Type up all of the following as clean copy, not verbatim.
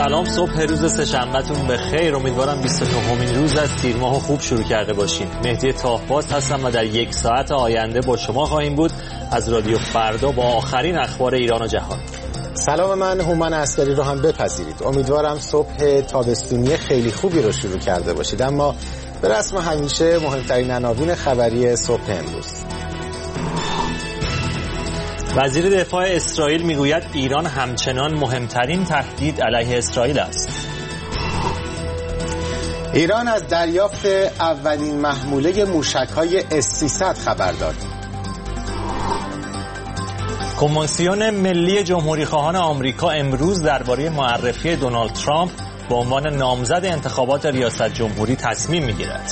سلام، صبح روز سه‌شنبه‌تون بخیر. امیدوارم 29مین روز از تیر ماه خوب شروع کرده باشین. مهدی طاه‌باز هستم و در یک ساعت آینده با شما خواهیم بود از رادیو فردا با آخرین اخبار ایران و جهان. سلام، من هومن عسکری رو هم بپذیرید. امیدوارم صبح تابستونی خیلی خوبی رو شروع کرده باشید. اما به رسم همیشه مهمترین عناوین خبری صبح امروز. وزیر دفاع اسرائیل میگوید ایران همچنان مهمترین تهدید علیه اسرائیل است. ایران از دریافت اولین محموله موشک‌های S-300 خبر داد. کنوانسیون ملی جمهوری‌خواهان آمریکا امروز درباره معرفی دونالد ترامپ به عنوان نامزد انتخابات ریاست جمهوری تصمیم می‌گیرد.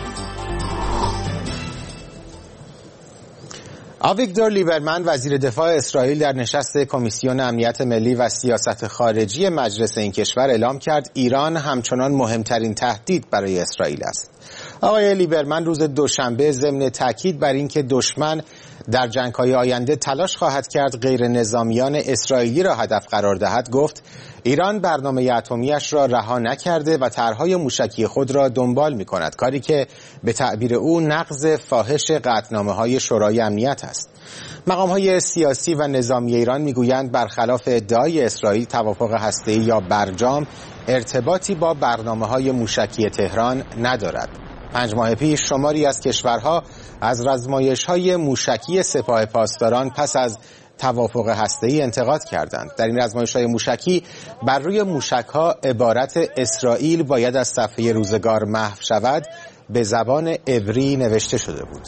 آویگدور لیبرمن وزیر دفاع اسرائیل در نشست کمیسیون امنیت ملی و سیاست خارجی مجلس این کشور اعلام کرد ایران همچنان مهمترین تهدید برای اسرائیل است. آقای لیبرمن روز دوشنبه ضمن تاکید بر اینکه دشمن در جنگ‌های آینده تلاش خواهد کرد غیر نظامیان اسرائیلی را هدف قرار دهد گفت ایران برنامه اتمی‌اش را رها نکرده و طرح‌های موشکی خود را دنبال می‌کند، کاری که به تعبیر او نقض فاحش قطعنامه‌های شورای امنیت است. مقام‌های سیاسی و نظامی ایران می‌گویند برخلاف ادعای اسرائیل توافق هسته‌ای یا برجام ارتباطی با برنامه‌های موشکی تهران ندارد. 5 ماه پیش شماری از کشورها از آزمایش‌های موشکی سپاه پاسداران پس از توافق هسته‌ای انتقاد کردند. در این آزمایش‌های موشکی بر روی موشک‌ها عبارت اسرائیل باید از صفحه روزگار محو شود به زبان عبری نوشته شده بود.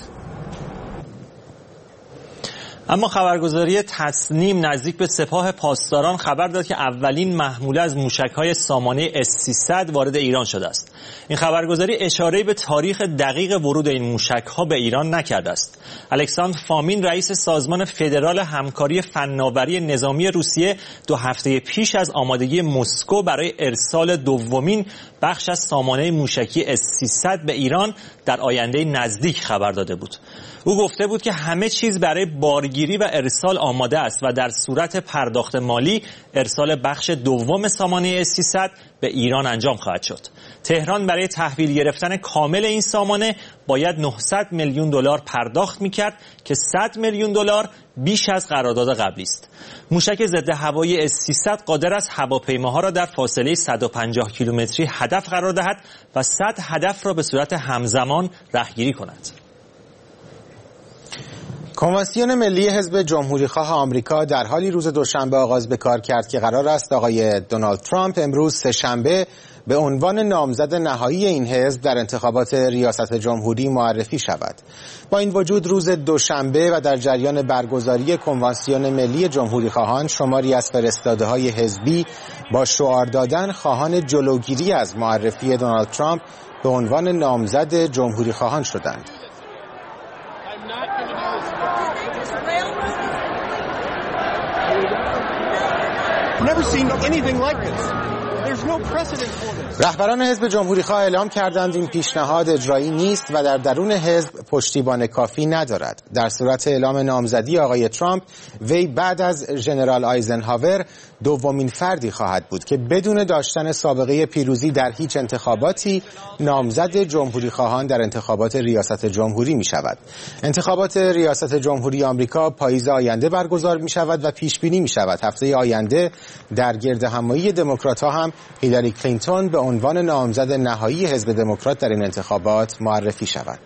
اما خبرگزاری تصنیم نزدیک به سپاه پاسداران خبر داد که اولین محموله از موشک‌های سامانه S-300 وارد ایران شده است. این خبرگزاری اشاره‌ای به تاریخ دقیق ورود این موشک‌ها به ایران نکرده است. الکساندر فامین رئیس سازمان فدرال همکاری فناوری نظامی روسیه 2 هفته پیش از آمادگی مسکو برای ارسال دومین بخش از سامانه موشکی S-300 به ایران در آینده نزدیک خبر داده بود. او گفته بود که همه چیز برای بارگیری و ارسال آماده است و در صورت پرداخت مالی ارسال بخش دوم سامانه S-300 به ایران انجام خواهد شد. تهران برای تحویل گرفتن کامل این سامانه باید 900 میلیون دلار پرداخت می‌کرد که 100 میلیون دلار بیش از قرارداد قبلی است. موشک ضد هوایی S-300 قادر است هواپیماها را در فاصله 150 کیلومتری هدف قرار دهد و 100 هدف را به صورت همزمان رهگیری کند. کنوانسیون ملی حزب جمهوری‌خواه آمریکا در حالی روز دوشنبه آغاز به کار کرد که قرار است آقای دونالد ترامپ امروز سه‌شنبه به عنوان نامزد نهایی این حزب در انتخابات ریاست جمهوری معرفی شود. با این وجود روز دوشنبه و در جریان برگزاری کنوانسیون ملی جمهوری‌خواهان شماری از فرستاده‌های حزبی با شعار دادن خواهان جلوگیری از معرفی دونالد ترامپ به عنوان نامزد جمهوری‌خواهان شدند. رهبران حزب جمهوری‌خواه اعلام کردند این پیشنهاد اجرایی نیست و در درون حزب پشتیبان کافی ندارد. در صورت اعلام نامزدی آقای ترامپ، وی بعد از ژنرال آیزنهاور دومین فردی خواهد بود که بدون داشتن سابقه پیروزی در هیچ انتخاباتی نامزد جمهوری‌خواهان در انتخابات ریاست جمهوری می شود. انتخابات ریاست جمهوری آمریکا پاییز آینده برگزار می شود و پیش بینی می شود هفته آینده در گردهمایی دموکرات‌ها هم هیلاری کلینتون به عنوان نامزد نهایی حزب دموکرات در این انتخابات معرفی شود.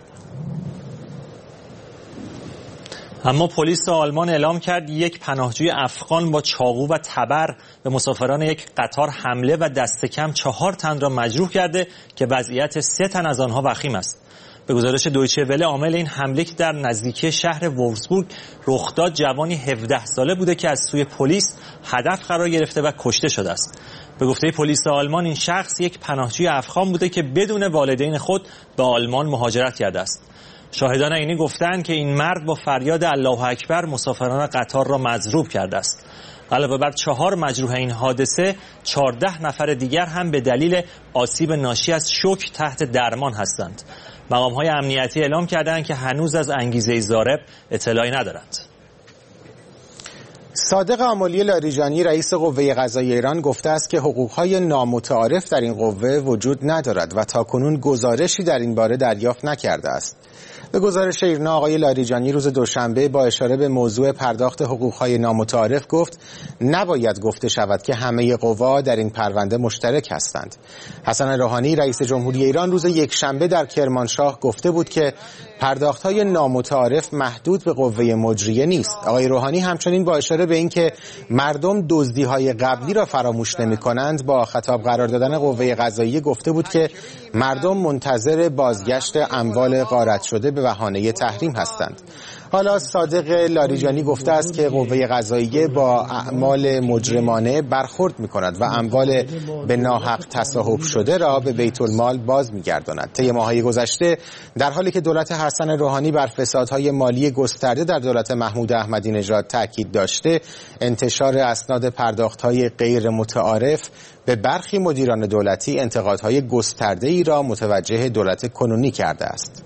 اما پلیس آلمان اعلام کرد یک پناهجوی افغان با چاقو و تبر به مسافران یک قطار حمله و دست کم 4 تن را مجروح کرده که وضعیت 3 تن از آنها وخیم است. به گزارش دویچه وله عامل این حمله که در نزدیکی شهر وولفسبورگ رخ داد جوانی 17 ساله بوده که از سوی پلیس هدف قرار گرفته و کشته شده است. به گفته پلیس آلمان این شخص یک پناهجوی افغان بوده که بدون والدین خود به آلمان مهاجرت کرده است. شاهدان عینی گفتند که این مرد با فریاد الله اکبر مسافران قطار را مضروب کرده است. علاوه بر 4 مجروح این حادثه 14 نفر دیگر هم به دلیل آسیب ناشی از شوک تحت درمان هستند. مقام‌های امنیتی اعلام کردند که هنوز از انگیزه ضارب اطلاعی ندارند. صادق آملی لاریجانی رئیس قوه قضاییه ایران گفته است که حقوق‌های نامتعارف در این قوه وجود ندارد و تاکنون گزارشی در این باره دریافت نکرده است. به گزارش ایرنا آقای لاریجانی روز دوشنبه با اشاره به موضوع پرداخت حقوق‌های نامتعارف گفت نباید گفته شود که همه قوا در این پرونده مشترک هستند. حسن روحانی رئیس جمهوری ایران روز یکشنبه در کرمانشاه گفته بود که پرداخت‌های نامتعارف محدود به قوه مجریه نیست. آقای روحانی همچنین با اشاره به اینکه مردم دزدی‌های قبلی را فراموش نمی‌کنند با خطاب قرار دادن قوه قضاییه گفته بود که مردم منتظر بازگشت اموال غارت شده به بهانه تحریم هستند. حالا صادق لاریجانی گفته است که قوه قضاییه با اعمال مجرمانه برخورد می‌کند و اموال به ناحق تصاحب شده را به بیت المال باز می‌گرداند. طی ماه‌های گذشته در حالی که دولت حسن روحانی بر فسادهای مالی گسترده در دولت محمود احمدی نژاد تاکید داشته، انتشار اسناد پرداخت‌های غیر متعارف به برخی مدیران دولتی انتقادهای گسترده‌ای را متوجه دولت کنونی کرده است.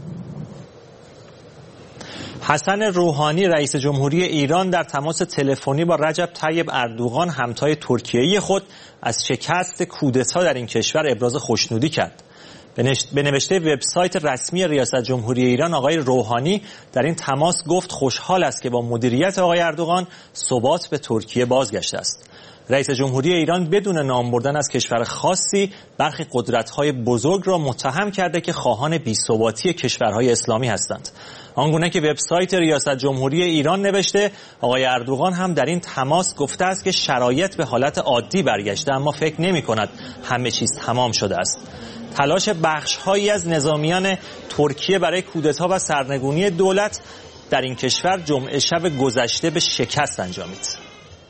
حسن روحانی رئیس جمهوری ایران در تماس تلفنی با رجب طیب اردوغان همتای ترکیه‌ای خود از شکست کودتا در این کشور ابراز خوشنودی کرد. به نوشته وبسایت رسمی ریاست جمهوری ایران آقای روحانی در این تماس گفت خوشحال است که با مدیریت آقای اردوغان ثبات به ترکیه بازگشته است. رئیس جمهوری ایران بدون نام بردن از کشور خاصی برخی قدرت‌های بزرگ را متهم کرده که خواهان بی‌ثباتی کشورهای اسلامی هستند. آنگونه که وبسایت ریاست جمهوری ایران نوشته آقای اردوغان هم در این تماس گفته است که شرایط به حالت عادی برگشته اما فکر نمی‌کند همه چیز تمام شده است. تلاش بخش‌هایی از نظامیان ترکیه برای کودتا و سرنگونی دولت در این کشور جمعه شب گذشته به شکست انجامید.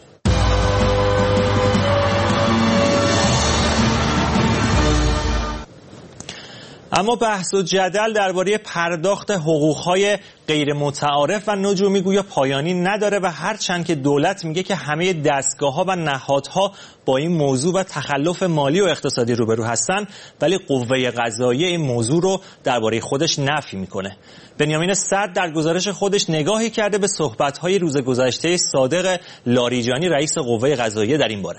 اما بحث و جدل درباره پرداخت حقوق‌های غیر متعارف و نجومی گویا پایانی نداره و هرچند که دولت میگه که همه دستگاه‌ها و نهادها با این موضوع و تخلف مالی و اقتصادی روبرو هستن، ولی قوه قضاییه این موضوع رو درباره خودش نفی میکنه. بنیامین صدر در گزارش خودش نگاهی کرده به صحبت‌های روز گذشته صادق لاریجانی رئیس قوه قضاییه در این باره.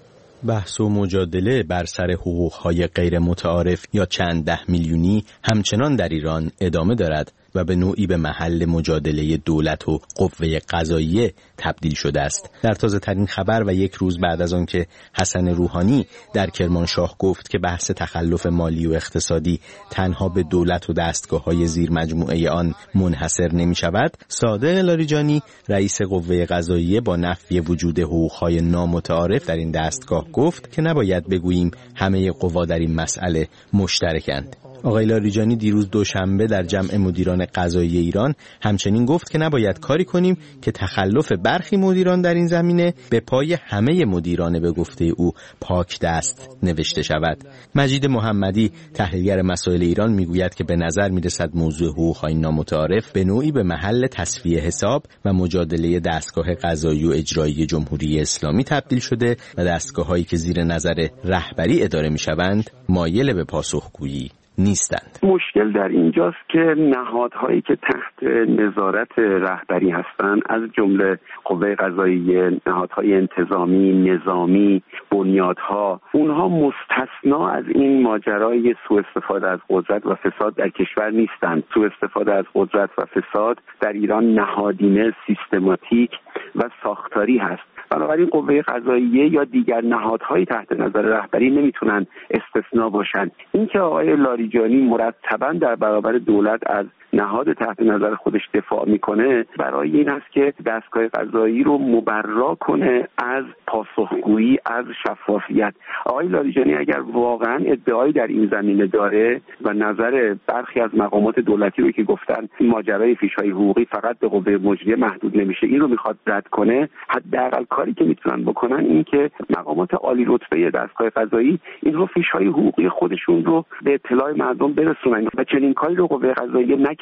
بحث و مجادله بر سر حقوق‌های غیر متعارف یا چند ده میلیونی همچنان در ایران ادامه دارد و به نوعی به محل مجادله دولت و قوه قضاییه تبدیل شده است. در تازه ترین خبر و یک روز بعد از آن که حسن روحانی در کرمانشاه گفت که بحث تخلف مالی و اقتصادی تنها به دولت و دستگاه‌های زیر مجموعه آن منحصر نمی شود، صادق لاریجانی رئیس قوه قضاییه با نفی وجود حقوق‌های نامتعارف در این دستگاه گفت که نباید بگوییم همه قوا در این مسئله مشترکند. آقای لاریجانی دیروز دوشنبه در جمع مدیران قضایی ایران همچنین گفت که نباید کاری کنیم که تخلف برخی مدیران در این زمینه به پای همه مدیران به گفته او پاک دست نوشته شود. مجید محمدی تحلیلگر مسائل ایران میگوید که به نظر میرسد موضوع حقوق‌های نامتعارف به نوعی به محل تصفیه حساب و مجادله دستگاه قضایی و اجرایی جمهوری اسلامی تبدیل شده و دستگاه‌هایی که زیر نظر رهبری اداره میشوند مایل به پاسخگویی نیستند. مشکل در اینجاست که نهادهایی که تحت نظارت رهبری هستند از جمله قوه قضاییه، نهادهای انتظامی، نظامی، بنیادها، اونها مستثنا از این ماجرای سوء استفاده از قدرت و فساد در کشور نیستند. سوء استفاده از قدرت و فساد در ایران نهادینه، سیستماتیک و ساختاری هست. بنابراین قوه قضاییه یا دیگر نهادهای تحت نظر رهبری نمیتونن استثناء باشند. اینکه آقای لاریجانی مرتباً در برابر دولت از نهاد تحت نظر خودش دفاع میکنه برای این است که دستگاه قضایی رو مبرا کنه از پاسخگویی، از شفافیت. آقای لاریجانی اگر واقعا ادعایی در این زمینه داره و نظر برخی از مقامات دولتی رو که گفتن ماجرای فیش‌های حقوقی فقط به قوه مجریه محدود نمیشه، این رو میخواد رد کنه، حداقل کاری که میتونن بکنن این که مقامات عالی رتبه دستگاه قضایی اینها فیش‌های حقوقی خودشون رو به اطلاع مردم برسونن و چنین کاری رو قوه قضاییه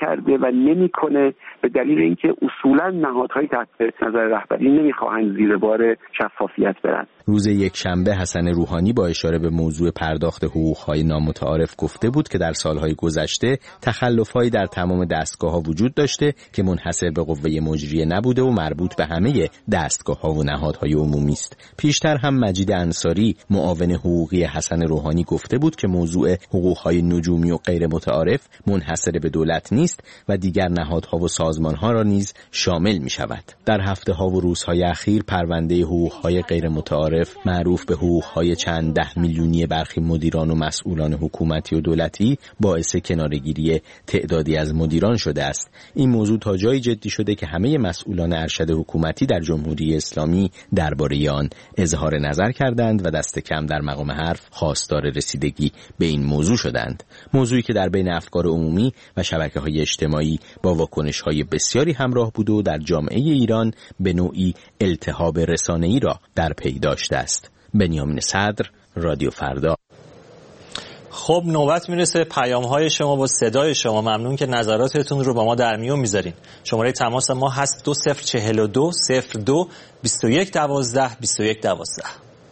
نکرده و نمیکنه به دلیل اینکه اصولا نهادهای تحت نظر رهبری نمیخواهند زیر بار شفافیت برن. روز یکشنبه حسن روحانی با اشاره به موضوع پرداخت حقوق‌های نامتعارف گفته بود که در سالهای گذشته تخلف‌هایی در تمام دستگاه‌ها وجود داشته که منحصر به قوه مجریه نبوده و مربوط به همه دستگاه‌ها و نهادهای عمومی است. پیشتر هم مجید انصاری معاون حقوقی حسن روحانی گفته بود که موضوع حقوق‌های نجومی و غیر متعارف منحصر به دولت نیست و دیگر نهادها و سازمان‌ها را نیز شامل می‌شود. در هفته‌ها و روزهای اخیر پرونده حقوق‌های غیر متعارف معروف به حقوق‌های چند ده میلیونی برخی مدیران و مسئولان حکومتی و دولتی باعث کناره‌گیری تعدادی از مدیران شده است. این موضوع تا جایی جدی شده که همه مسئولان ارشد حکومتی در جمهوری اسلامی درباره آن اظهار نظر کردند و دست کم در مقام حرف خواستار رسیدگی به این موضوع شدند. موضوعی که در بین افکار عمومی و شبکه‌های اجتماعی با واکنش‌های بسیاری همراه بود و در جامعه ایران به نوعی التهاب رسانه‌ای را در پی داشته است. بنیامین صدر، رادیو فردا. خب نوبت میرسه پیام‌های شما با صدای شما. ممنون که نظراتتون رو با ما در میون میذارین. شماره تماس ما هست 2042 02 21 12 21 12.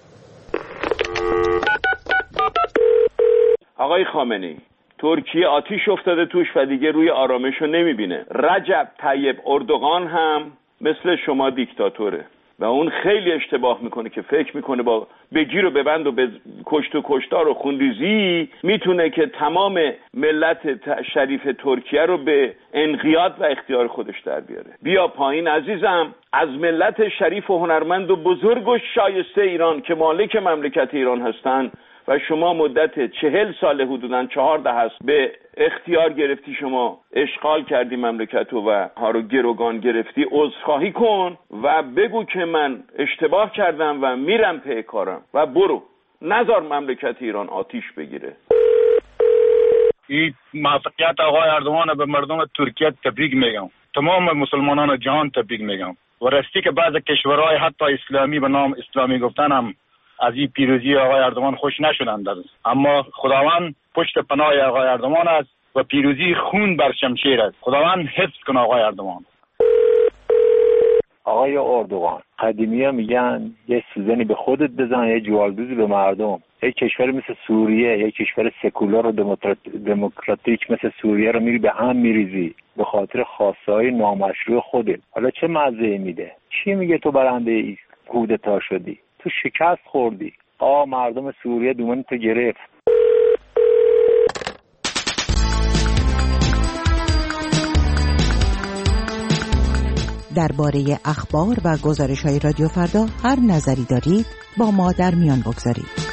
آقای خامنه‌ای، ترکیه آتیش افتاده توش و دیگه روی آرامشو نمیبینه. رجب طیب اردوغان هم مثل شما دیکتاتوره و اون خیلی اشتباه میکنه که فکر میکنه با بگیر و ببند و کشت و کشتار و خونریزی میتونه که تمام ملت شریف ترکیه رو به انقیاد و اختیار خودش در بیاره. بیا پایین عزیزم، از ملت شریف و هنرمند و بزرگ و شایسته ایران که مالک مملکت ایران هستن و شما مدت 40 سال حدوداً 14 هست به اختیار گرفتی، شما اشغال کردی مملکت و ها رو گروگان گرفتی، عذرخواهی کن و بگو که من اشتباه کردم و میرم پی کارم و برو، نذار مملکت ایران آتیش بگیره. این موفقیت آقای اردوغان به مردم ترکیه تبریک میگم، تمام مسلمانان جهان تبریک میگم و راستی که بعض کشورهای حتی اسلامی به نام اسلامی گفتن هم از این پیروزی آقای اردوغان خوش نشدند، اما خداوند پشت پناه آقای اردوغان است و پیروزی خون بر شمشیر است. خداوند حفظ کنه آقای اردوغان. آقای اردوغان، قدیمی‌ها میگن یه سوزنی به خودت بزن، یه جوالدوزی به مردم. یک کشور مثل سوریه، یک کشور سکولار و دموکراتیک مثل سوریه رو میری به هم میریزی به خاطر خواسته‌های نامشروع خودت. حالا چه مزه میده؟ چی میگه تو برنده کودتا شدی؟ تو شکست خوردی. مردم سوریه دومن تو گرفت. درباره اخبار و گزارش‌های رادیو فردا هر نظری دارید با ما در میان بگذارید.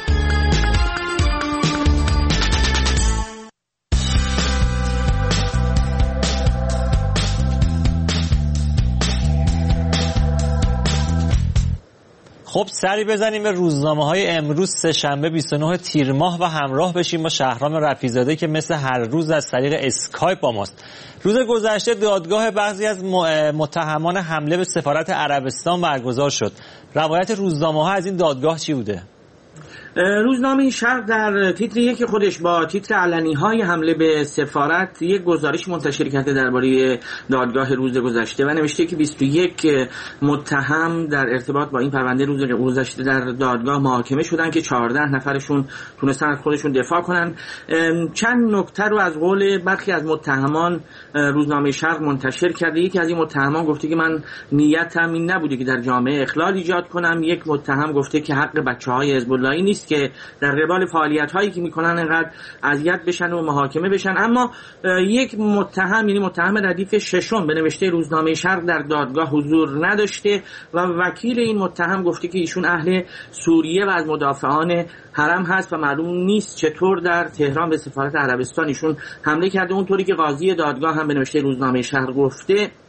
خب سری بزنیم به روزنامه‌های امروز سه‌شنبه 29 تیر ماه و همراه بشیم با شهرام رفیع‌زاده که مثل هر روز از طریق اسکایپ با ماست. روز گذشته دادگاه بعضی از متهمان حمله به سفارت عربستان برگزار شد. روایت روزنامه‌ها از این دادگاه چی بوده؟ روزنامه شرق در تیتر یک خودش با تیتر علنی‌های حمله به سفارت یک گزارش منتشر کرده درباره دادگاه روز گذشته و نوشته که 21 متهم در ارتباط با این پرونده روز گذشته در دادگاه محاکمه شدن که 14 نفرشون تونستن از خودشون دفاع کنن. چند نکته رو از قول برخی از متهمان روزنامه شرق منتشر کرده. یکی از این متهمان گفته که من نیتم این نبوده که در جامعه اخلال ایجاد کنم. یک متهم گفته که حق بچه‌های حزب اللهی نیست که در قبال فعالیت‌هایی که می‌کنن انقدر اذیت بشن و محاکمه بشن. اما یک متهم، یعنی متهم ردیف ششم، به نوشته روزنامه شرق در دادگاه حضور نداشته و وکیل این متهم گفته که ایشون اهل سوریه و از مدافعان حرم هست و معلوم نیست چطور در تهران به سفارت عربستان ایشون حمله کرده. اونطوری که قاضی دادگاه هم به نوشته روزنامه شرق گفته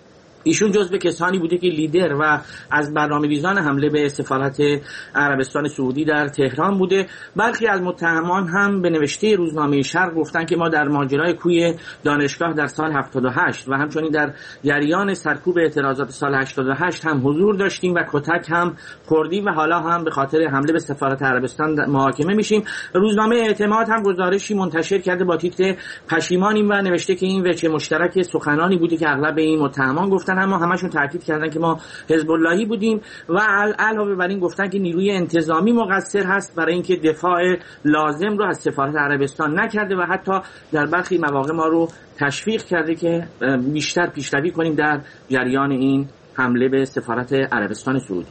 ایشون جزو کسانی بوده که لیدر و از برنامه‌ریزان حمله به سفارت عربستان سعودی در تهران بوده. برخی از متهمان هم به نوشته روزنامه شرق گفتن که ما در ماجرای کوی دانشگاه در سال 78 و همچنین در جریان سرکوب اعتراضات سال 88 هم حضور داشتیم و کتک هم خوردیم و حالا هم به خاطر حمله به سفارت عربستان محاکمه میشیم. روزنامه اعتماد هم گزارشی منتشر کرده با تیتر پشیمانیم و نوشته که این وجه مشترک سخنانی بوده که اغلب این متهمان گفتن، اما همشون تاکید کردن که ما حزب اللهی بودیم و علاوه بر این گفتن که نیروی انتظامی مقصر هست برای اینکه دفاع لازم رو از سفارت عربستان نکرده و حتی در برخی مواقع ما رو تشویق کرده که بیشتر پیشروی کنیم در جریان این حمله به سفارت عربستان سعودی.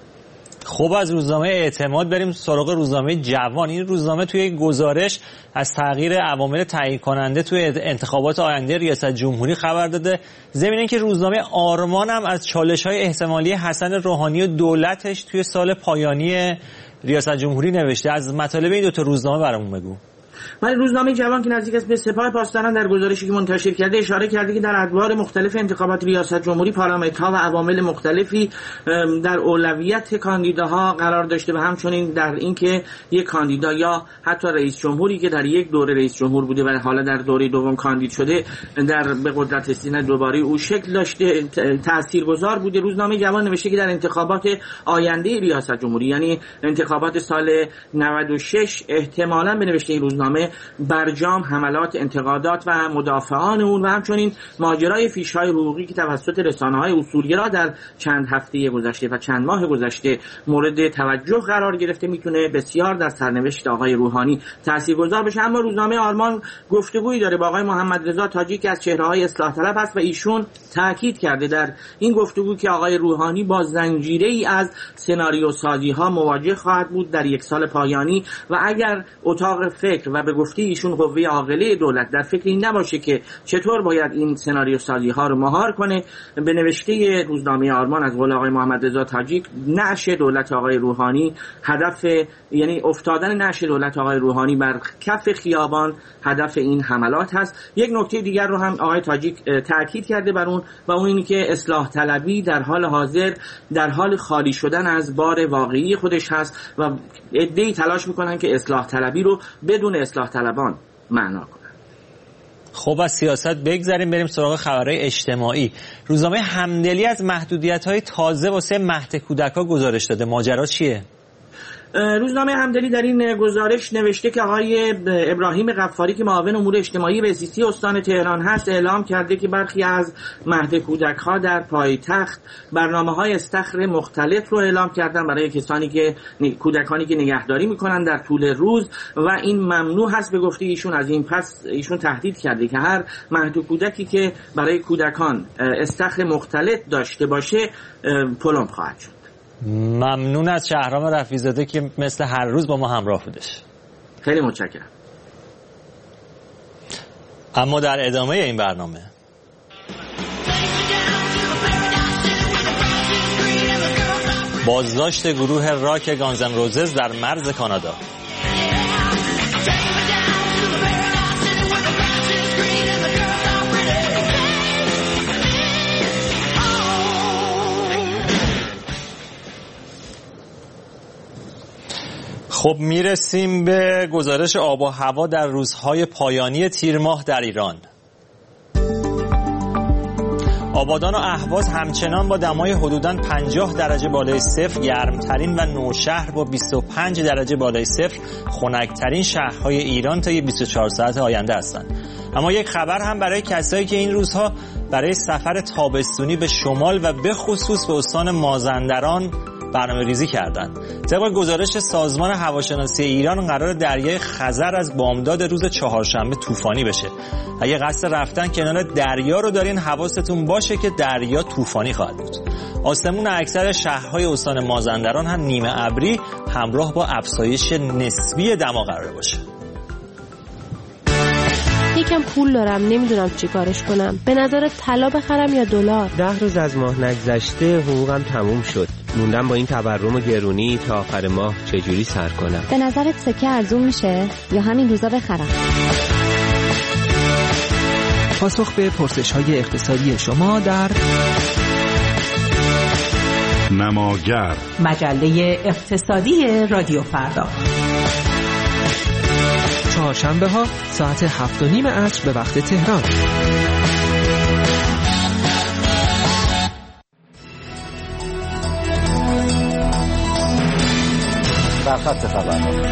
خب از روزنامه اعتماد بریم سراغ روزنامه جوان. این روزنامه توی گزارش از تغییر عوامل تعیین کننده توی انتخابات آینده ریاست جمهوری خبر داده. ضمن اینکه روزنامه آرمان هم از چالش‌های احتمالی حسن روحانی و دولتش توی سال پایانی ریاست جمهوری نوشته. از مطالب این دو تا روزنامه برامون بگو. ولی روزنامه جوان که نزدیک است به سپاه پاسداران در گزارشی که منتشر کرده اشاره کرده که در ادوار مختلف انتخابات ریاست جمهوری پارامترها و عوامل مختلفی در اولویت کاندیداها قرار داشته و همچنین در اینکه یک کاندیدا یا حتی رئیس جمهوری که در یک دوره رئیس جمهور بوده و حالا در دوره دوم کاندید شده در به قدرت رسیدن دوباره او شکل داشته تاثیرگذار بوده. روزنامه جوان نوشته که در انتخابات آینده ریاست جمهوری یعنی انتخابات سال 96 احتمالاً به نوشته این روزنامه برجام حملات انتقادات و مدافعان اون و همچنین ماجرای فیش‌های حقوقی که توسط رسانه‌های اصولگرا در چند هفته گذشته و چند ماه گذشته مورد توجه قرار گرفته میتونه بسیار در سرنوشت آقای روحانی تاثیرگذار بشه. اما روزنامه آرمان گفتگویی داره با آقای محمد رضا تاجی که از چهره‌های اصلاح طلب است و ایشون تاکید کرده در این گفتگو که آقای روحانی با زنجیره‌ای از سناریو سازی‌ها مواجه خواهد بود در یک سال پایانی و اگر اتاق فکر و به گفته ایشون قوه عاقله دولت در فکر این نباشه که چطور باید این سناریو سازی ها رو مهار کنه، به نوشته روزنامه آرمان از قول آقای محمد رضا تاجیک نعش دولت آقای روحانی هدف یعنی افتادن نعش دولت آقای روحانی بر کف خیابان هدف این حملات هست. یک نکته دیگر رو هم آقای تاجیک تاکید کرده بر اون و اون اینی که اصلاح طلبی در حال حاضر در حال خالی شدن از بار واقعی خودش هست و عده‌ای تلاش میکنن که اصلاح طلبی رو بدون اصلاح طلبان معنا کنن. خب از سیاست بگذریم بریم سراغ خبرهای اجتماعی. روزنامه همدلی از محدودیت‌های تازه واسه مهد کودک‌ها گزارش داده. ماجرا چیه؟ روزنامه همدلی در این گزارش نوشته که آقای ابراهیم غفاری که معاون امور اجتماعی بهزیستی استان تهران هست اعلام کرده که برخی از مهد کودک‌ها در پایتخت برنامه‌های استخر مختلف رو اعلام کردن برای کسانی که کودکانی که نگهداری می‌کنن در طول روز و این ممنوع هست. به گفته ایشون از این پس ایشون تهدید کرده که هر مهد کودکی که برای کودکان استخر مختلف داشته باشه پلم خواهد شد. ممنون از شهرام رفیع‌زاده که مثل هر روز با ما همراه بودش. خیلی متشکرم. اما در ادامه این برنامه بازداشت گروه راک گانز ان روزز در مرز کانادا. خب میرسیم به گزارش آب و هوا در روزهای پایانی تیر ماه در ایران. آبادان و اهواز همچنان با دمای حدوداً 50 درجه بالای صفر گرمترین و نوشهر با 25 درجه بالای صفر خنکترین شهرهای ایران تا 24 ساعت آینده هستند. اما یک خبر هم برای کسایی که این روزها برای سفر تابستونی به شمال و به خصوص به استان مازندران برنامه‌ریزی کردند. طبق گزارش سازمان هواشناسی ایران قرار دریای خزر از بامداد روز چهارشنبه طوفانی بشه. اگه قصد رفتن کنار دریا رو دارین حواستون باشه که دریا طوفانی خواهد بود. آسمون اکثر شهرهای استان مازندران هم نیمه ابری همراه با افزایش نسبی دما قرار باشه. یکم پول دارم نمیدونم چی کارش کنم. به نظر طلا بخرم یا دلار؟ 10 روز از ماه نگذشته حقوقم تموم شد. موندم با این تورم و گرونی تا آخر ماه چجوری سر کنم؟ به نظرت سکه ارزون میشه یا همین روزا بخرم؟ پاسخ به پرسش‌های اقتصادی شما در نماگر، مجله اقتصادی رادیو فردا. چهارشنبه ها ساعت 7:30 عصر به وقت تهران. در خط خبر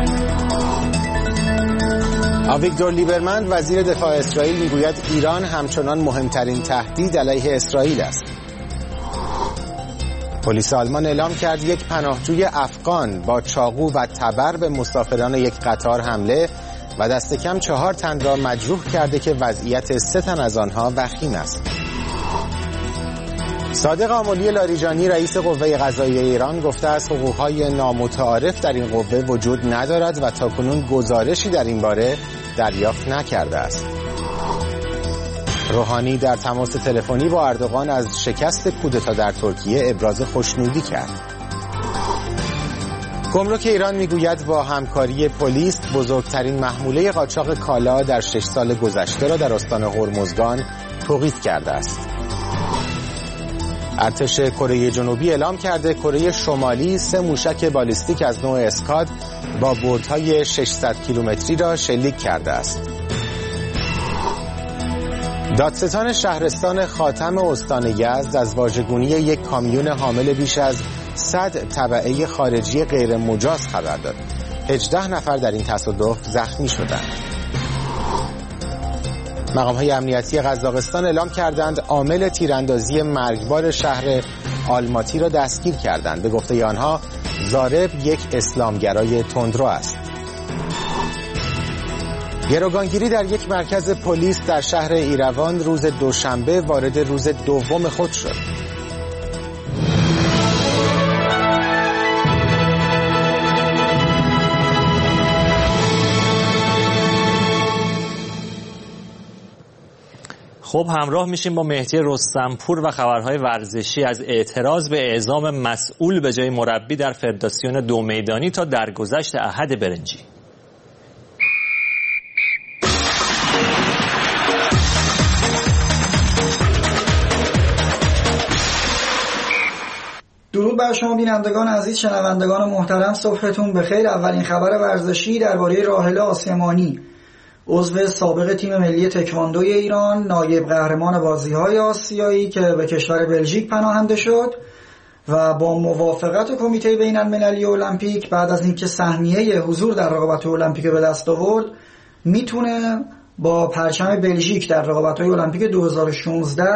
آویگدور لیبرمن وزیر دفاع اسرائیل میگوید ایران همچنان مهمترین تهدید علیه اسرائیل است. پلیس آلمان اعلام کرد یک پناهجوی افغان با چاقو و تبر به مسافران یک قطار حمله و دست کم 4 تن را مجروح کرده که وضعیت 3 تن از آنها وخیم است. صادق آملی لاریجانی رئیس قوه قضاییه ایران گفته است حقوق‌های نامتعارف در این قوه وجود ندارد و تاکنون گزارشی در این باره دریافت نکرده است. روحانی در تماس تلفنی با اردوغان از شکست کودتا در ترکیه ابراز خوشنودی کرد. گمرک ایران میگوید با همکاری پلیس بزرگترین محموله قاچاق کالا در 6 سال گذشته را در استان هرمزگان توقیف کرده است. ارتش کره جنوبی اعلام کرده کره شمالی 3 موشک بالیستیک از نوع اسکاد با بردهای 600 کیلومتری را شلیک کرده است. دادستان شهرستان خاتم استان یزد از واژگونی یک کامیون حامل بیش از 100 تبعه خارجی غیر مجاز خبر داد. 18 نفر در این تصادف زخمی شدند. مقام‌های امنیتی قزاقستان اعلام کردند عامل تیراندازی مرگبار شهر آلماتی را دستگیر کردند. به گفته آنها ضارب یک اسلامگرای تندرو است. گروگانگیری در یک مرکز پلیس در شهر ایروان روز دوشنبه وارد روز دوم خود شد. خب همراه میشیم با مهدی رستمپور و خبرهای ورزشی از اعتراض به اعزام مسئول به جای مربی در فدراسیون 2 میدانی تا درگذشت احد برنجی. درود بر شما بینندگان عزیز، شنوندگان محترم، صبحتون بخیر. اولین خبر ورزشی درباره راحله آسمانی، عضو سابق تیم ملی تکواندوی ایران، نایب قهرمان بازی‌های آسیایی که به کشور بلژیک پناهنده شد و با موافقت کمیته بین‌المللی المپیک بعد از اینکه سهمیه حضور در رقابت‌های المپیک به دست آورد میتونه با پرچم بلژیک در رقابت‌های المپیک 2016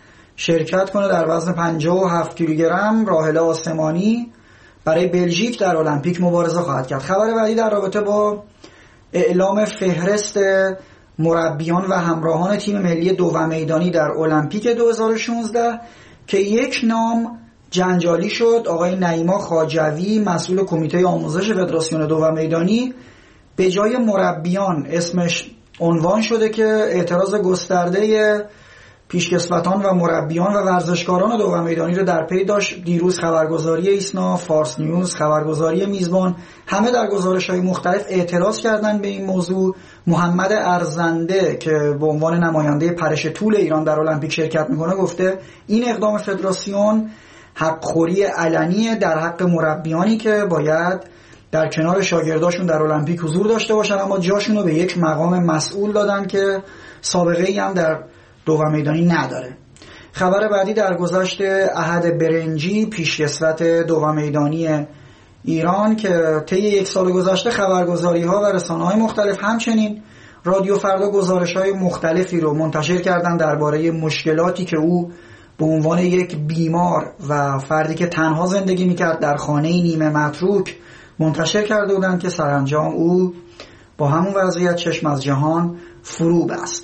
شرکت کنه. در وزن 57 کیلوگرم راحله آسمانی برای بلژیک در المپیک مبارزه خواهد کرد. خبر بعدی در رابطه با اعلام فهرست مربیان و همراهان تیم ملی 2 میدانی در المپیک 2016 که یک نام جنجالی شد. آقای نعیما خواجوی مسئول کمیته آموزش فدراسیون 2 میدانی به جای مربیان اسمش عنوان شده که اعتراض گسترده پیشکسوتان و مربیان و ورزشکاران 2 میدانی رو در پی داشت. دیروز خبرگزاری ایسنا، فارس نیوز، خبرگزاری میزبان همه در گزارش‌های مختلف اعتراض کردن به این موضوع. محمد ارزنده که به عنوان نماینده پرش طول ایران در المپیک شرکت میکنه گفته این اقدام فدراسیون حقخوری علنی در حق مربیانی که باید در کنار شاگرداشون در المپیک حضور داشته باشن، اما جاشون رو به یک مقام مسئول دادن که سابقه ای هم در 2 میدانی نداره. خبر بعدی در گذشت احد برنجی، پیشکسوت 2 میدانی ایران که طی 1 سال گذشته خبرگزاری‌ها و رسانه‌های مختلف همچنین رادیو فردا گزارش‌های مختلفی رو منتشر کردن درباره مشکلاتی که او به عنوان یک بیمار و فردی که تنها زندگی می‌کرد در خانه‌ای نیمه متروک منتشر کرده بودند که سرانجام او با همون وضعیت چشم از جهان فرو بست.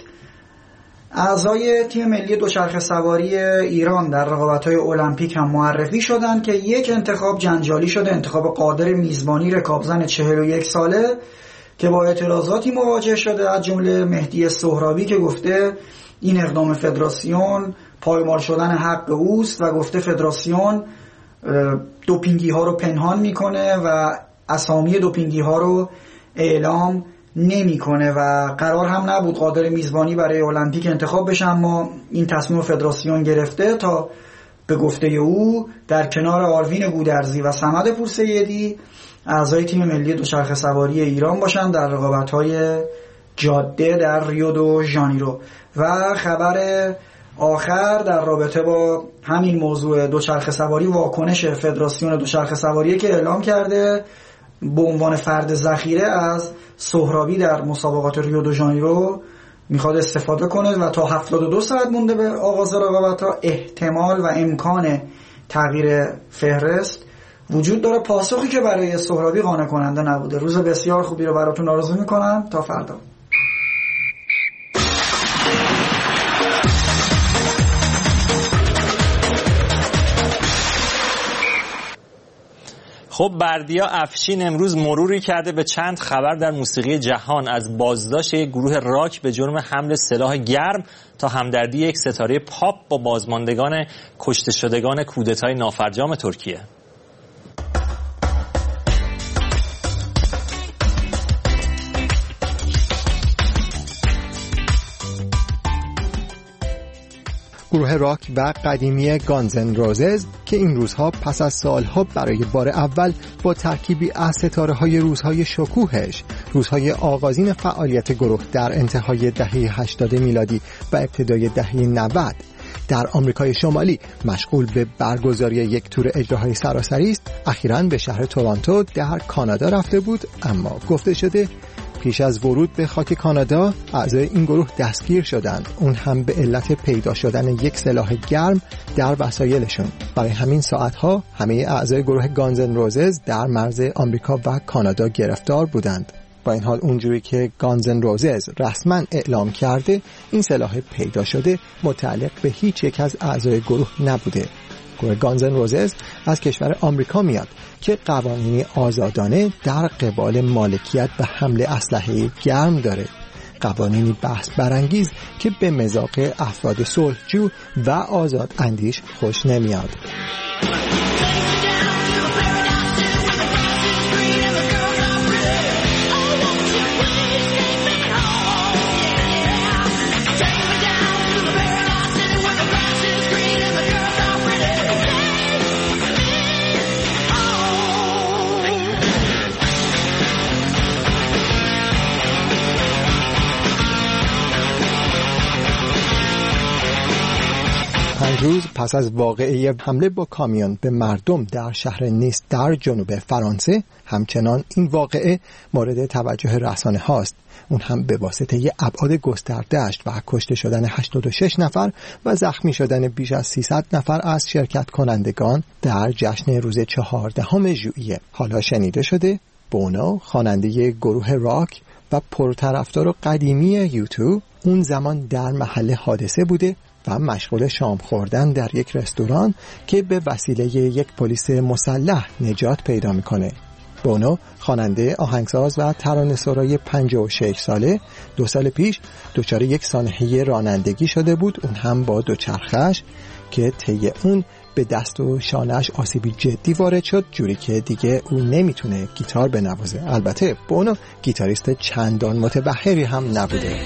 اعضای تیم ملی دوچرخه سواری ایران در رقابت‌های المپیک هم معرفی شدند که یک انتخاب جنجالی شده، انتخاب قادر میزبانی رکابزن 41 ساله که با اعتراضاتی مواجه شده، از جمله مهدی سهرابی که گفته این اقدام فدراسیون پایمال شدن حق اوست و گفته فدراسیون دوپینگی ها رو پنهان میکنه و اسامی دوپینگی ها رو اعلام نمیکنه و قرار هم نبود قادر میزبانی برای المپیک انتخاب بشه، اما این تصمیم فدراسیون گرفته تا به گفته او در کنار آروین گودرزی و صمد پورسیدی اعضای تیم ملی دوچرخه سواری ایران باشند در رقابت‌های جاده در ریو دو ژانیرو. و خبر آخر در رابطه با همین موضوع دوچرخه سواری، واکنش فدراسیون دوچرخه سواری که اعلام کرده به عنوان فرد ذخیره از سهرابی در مسابقات ریو دو ژانیرو میخواد استفاده کنه و تا 72 ساعت مونده به آغاز رقابت‌ها احتمال و امکان تغییر فهرست وجود داره. پاسخی که برای سهرابی قانع کننده نبوده. روز بسیار خوبی رو براتون آرزو میکنم. تا فردا. خب بردیا افشین امروز مروری کرده به چند خبر در موسیقی جهان، از بازداشت یک گروه راک به جرم حمل سلاح گرم تا همدردی یک ستاره پاپ با بازماندگان کشته شدگان کودتای نافرجام ترکیه. گروه راک و قدیمی گانزن روزز که این روزها پس از سالها برای بار اول با ترکیبی از ستاره‌های روزهای شکوهش، روزهای آغازین فعالیت گروه در انتهای دهه 80 میلادی و ابتدای دهه 90 در آمریکای شمالی مشغول به برگزاری یک تور اجراهای سراسری است، اخیراً به شهر تورنتو در کانادا رفته بود. اما گفته شده پیش از ورود به خاک کانادا اعضای این گروه دستگیر شدند، اون هم به علت پیدا شدن یک سلاح گرم در وسایلشون. برای همین ساعتها همه اعضای گروه گانزن روزز در مرز آمریکا و کانادا گرفتار بودند. با این حال اونجوری که گانزن روزز رسما اعلام کرده این سلاح پیدا شده متعلق به هیچ یک از اعضای گروه نبوده. گروه گانزن روزز از کشور آمریکا میاد که قوانینی آزادانه در قبال مالکیت و حمل اسلحه گرم داره، قوانینی بحث برانگیز که به مذاق افراد صلحجو و آزاد اندیش خوش نمیاد. روز پس از واقعه حمله با کامیون به مردم در شهر نیس در جنوب فرانسه، همچنان این واقعه مورد توجه رسانه هاست، اون هم به واسطه ابعاد گسترده‌اش و کشته شدن 86 نفر و زخمی شدن بیش از 300 نفر از شرکت کنندگان در جشن روز 14 ژوئیه. حالا شنیده شده بونو، خواننده گروه راک و پرطرفدار و قدیمی یوتو، اون زمان در محل حادثه بوده و مشغول شام خوردن در یک رستوران که به وسیله یک پلیس مسلح نجات پیدا میکنه. بونو خواننده، آهنگساز و ترانه‌سرای 56 ساله 2 سال پیش دچار یک سانحه رانندگی شده بود، اون هم با دوچرخه‌اش که طی اون به دست و شانه‌اش آسیبی جدی وارد شد، جوری که دیگه اون نمیتونه گیتار بنوازه. البته بونو گیتاریست چندان متبحری هم نبوده.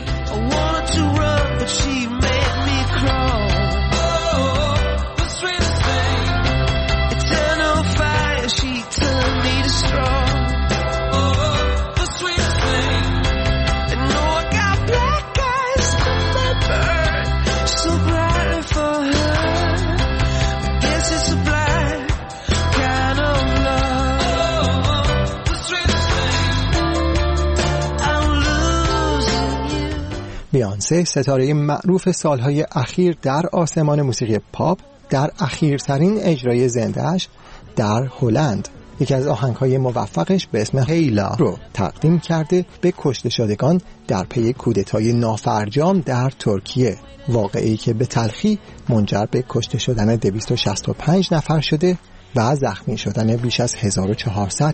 بیانسه، ستاره معروف سالهای اخیر در آسمان موسیقی پاپ، در اخیرترین اجرای زنده‌اش در هلند یکی از آهنگ‌های موفقش به اسم هیلا رو تقدیم کرده به کشته شدگان در پی کودتای نافرجام در ترکیه، واقعی که به تلخی منجر به کشته شدن 265 نفر شده و زخمی شدن بیش از 1400.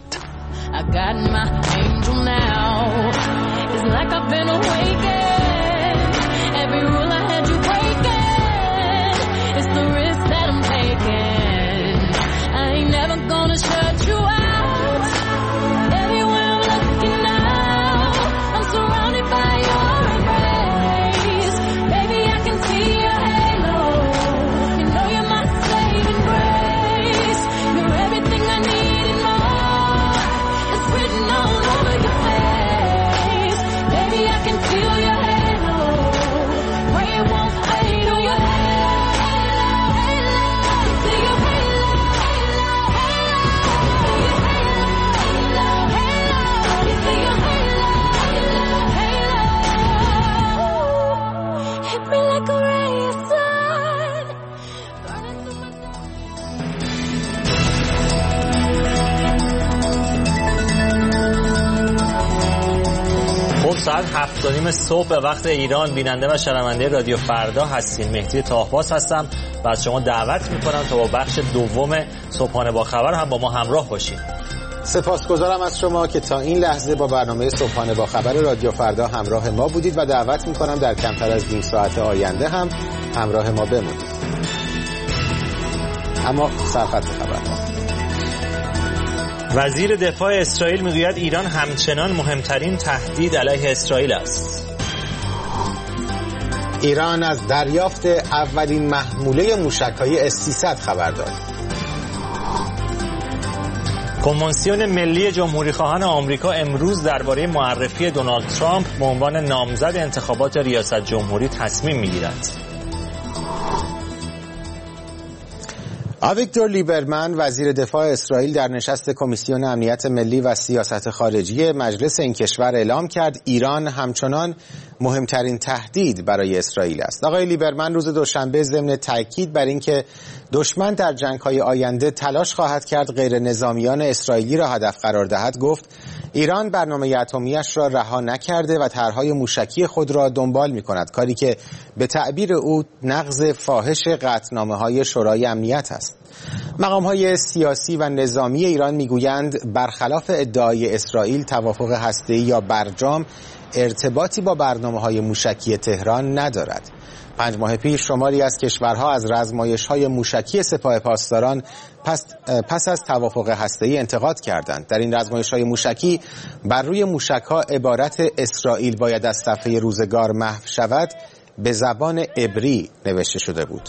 ساعت 7:30 صبح به وقت ایران بیننده و شنونده رادیو فردا هستین. مهدی طاهباز هستم و از شما دعوت میکنم تا با بخش دوم صبحانه با خبر هم با ما همراه باشید. سپاسگزارم از شما که تا این لحظه با برنامه صبحانه با خبر رادیو فردا همراه ما بودید و دعوت میکنم در کمتر از نیم ساعت آینده هم همراه ما بمونید. اما سرخط خبر. وزیر دفاع اسرائیل میگوید ایران همچنان مهمترین تهدید علیه اسرائیل است. ایران از دریافت اولین محموله موشک‌های S-300 خبر داد. کنوانسیون ملی جمهوری‌خواهان آمریکا امروز درباره معرفی دونالد ترامپ به عنوان نامزد انتخابات ریاست جمهوری تصمیم می‌گیرد. آویگدور لیبرمن وزیر دفاع اسرائیل در نشست کمیسیون امنیت ملی و سیاست خارجی مجلس این کشور اعلام کرد ایران همچنان مهمترین تهدید برای اسرائیل است. آقای لیبرمن روز دوشنبه ضمن تاکید بر اینکه دشمن در جنگ‌های آینده تلاش خواهد کرد غیر نظامیان اسرائیلی را هدف قرار دهد گفت ایران برنامه اتمی‌اش را رها نکرده و طرح‌های موشکی خود را دنبال می‌کند، کاری که به تعبیر او نقض فاحش قطعنامه‌های شورای امنیت است. مقام‌های سیاسی و نظامی ایران می‌گویند برخلاف ادعای اسرائیل توافق هسته‌ای یا برجام ارتباطی با برنامه‌های موشکی تهران ندارد. 5 ماه پیش شماری از کشورها از رزمایش‌های موشکی سپاه پاسداران پس از توافق هسته‌ای انتقاد کردند. در این رزمایش‌های موشکی بر روی موشک‌ها عبارت اسرائیل باید از صفحه روزگار محو شود به زبان عبری نوشته شده بود.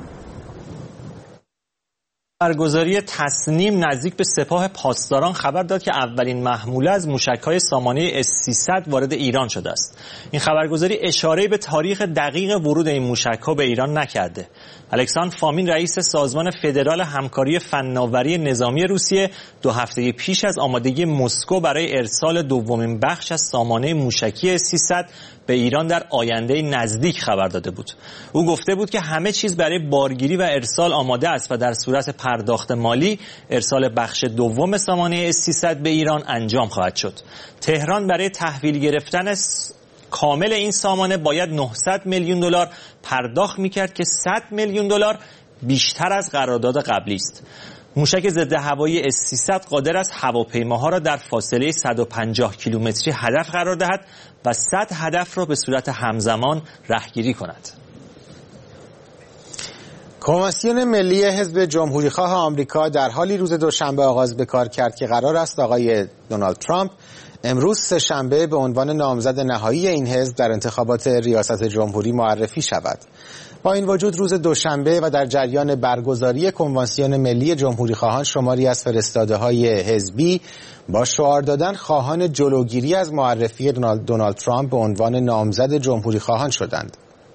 خبرگزاری تصنیم نزدیک به سپاه پاسداران خبر داد که اولین محموله از موشک‌های سامانه S-300 وارد ایران شده است. این خبرگزاری اشاره به تاریخ دقیق ورود این موشک‌ها به ایران نکرده. الکساندر فامین رئیس سازمان فدرال همکاری فناوری نظامی روسیه 2 هفته پیش از آمادگی مسکو برای ارسال دومین بخش از سامانه موشکی S-300 به ایران در آینده نزدیک خبر داده بود. او گفته بود که همه چیز برای بارگیری و ارسال آماده است و در صورت پرداخت مالی ارسال بخش دوم سامانه S-300 به ایران انجام خواهد شد. تهران برای تحویل گرفتن کامل این سامانه باید 900 میلیون دلار پرداخت می‌کرد که 100 میلیون دلار بیشتر از قرارداد قبلی است. موشک ضد هوایی S-300 قادر است هواپیماها را در فاصله 150 کیلومتری هدف قرار دهد و 100 هدف را به صورت همزمان رهگیری کند. کنوانسیون ملی حزب جمهوریخواه آمریکا در حالی روز دوشنبه آغاز به کار کرد که قرار است آقای دونالد ترامپ امروز سه‌شنبه به عنوان نامزد نهایی این حزب در انتخابات ریاست جمهوری معرفی شود. با این وجود روز دوشنبه و در جریان برگزاری کنوانسیون ملی جمهوریخواهان شماری از فرستاده‌های حزبی با شعار دادن خواهان جلوگیری از معرفی دونالد ترامپ به عنوان نامزد جمهوریخواهان شدند.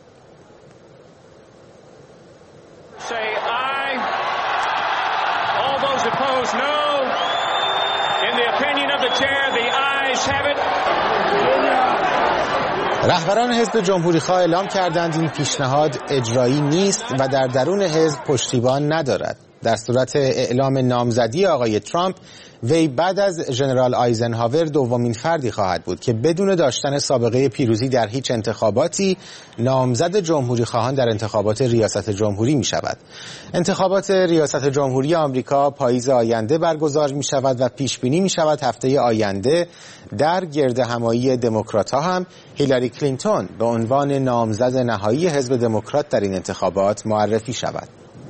رهبران حزب جمهوریخواه اعلام کردند این پیشنهاد اجرایی نیست و در درون حزب پشتیبان ندارد. در صورت اعلام نامزدی آقای ترامپ وی بعد از ژنرال آیزنهاور دومین فردی خواهد بود که بدون داشتن سابقه پیروزی در هیچ انتخاباتی نامزد جمهوری خواهان در انتخابات ریاست جمهوری می شود. انتخابات ریاست جمهوری آمریکا پاییز آینده برگزار می شود و پیش بینی می شود هفته آینده در گردهمایی دموکرات‌ها هم هیلاری کلینتون به عنوان نامزد نهایی حزب دموکرات در این انتخابات معرفی شود.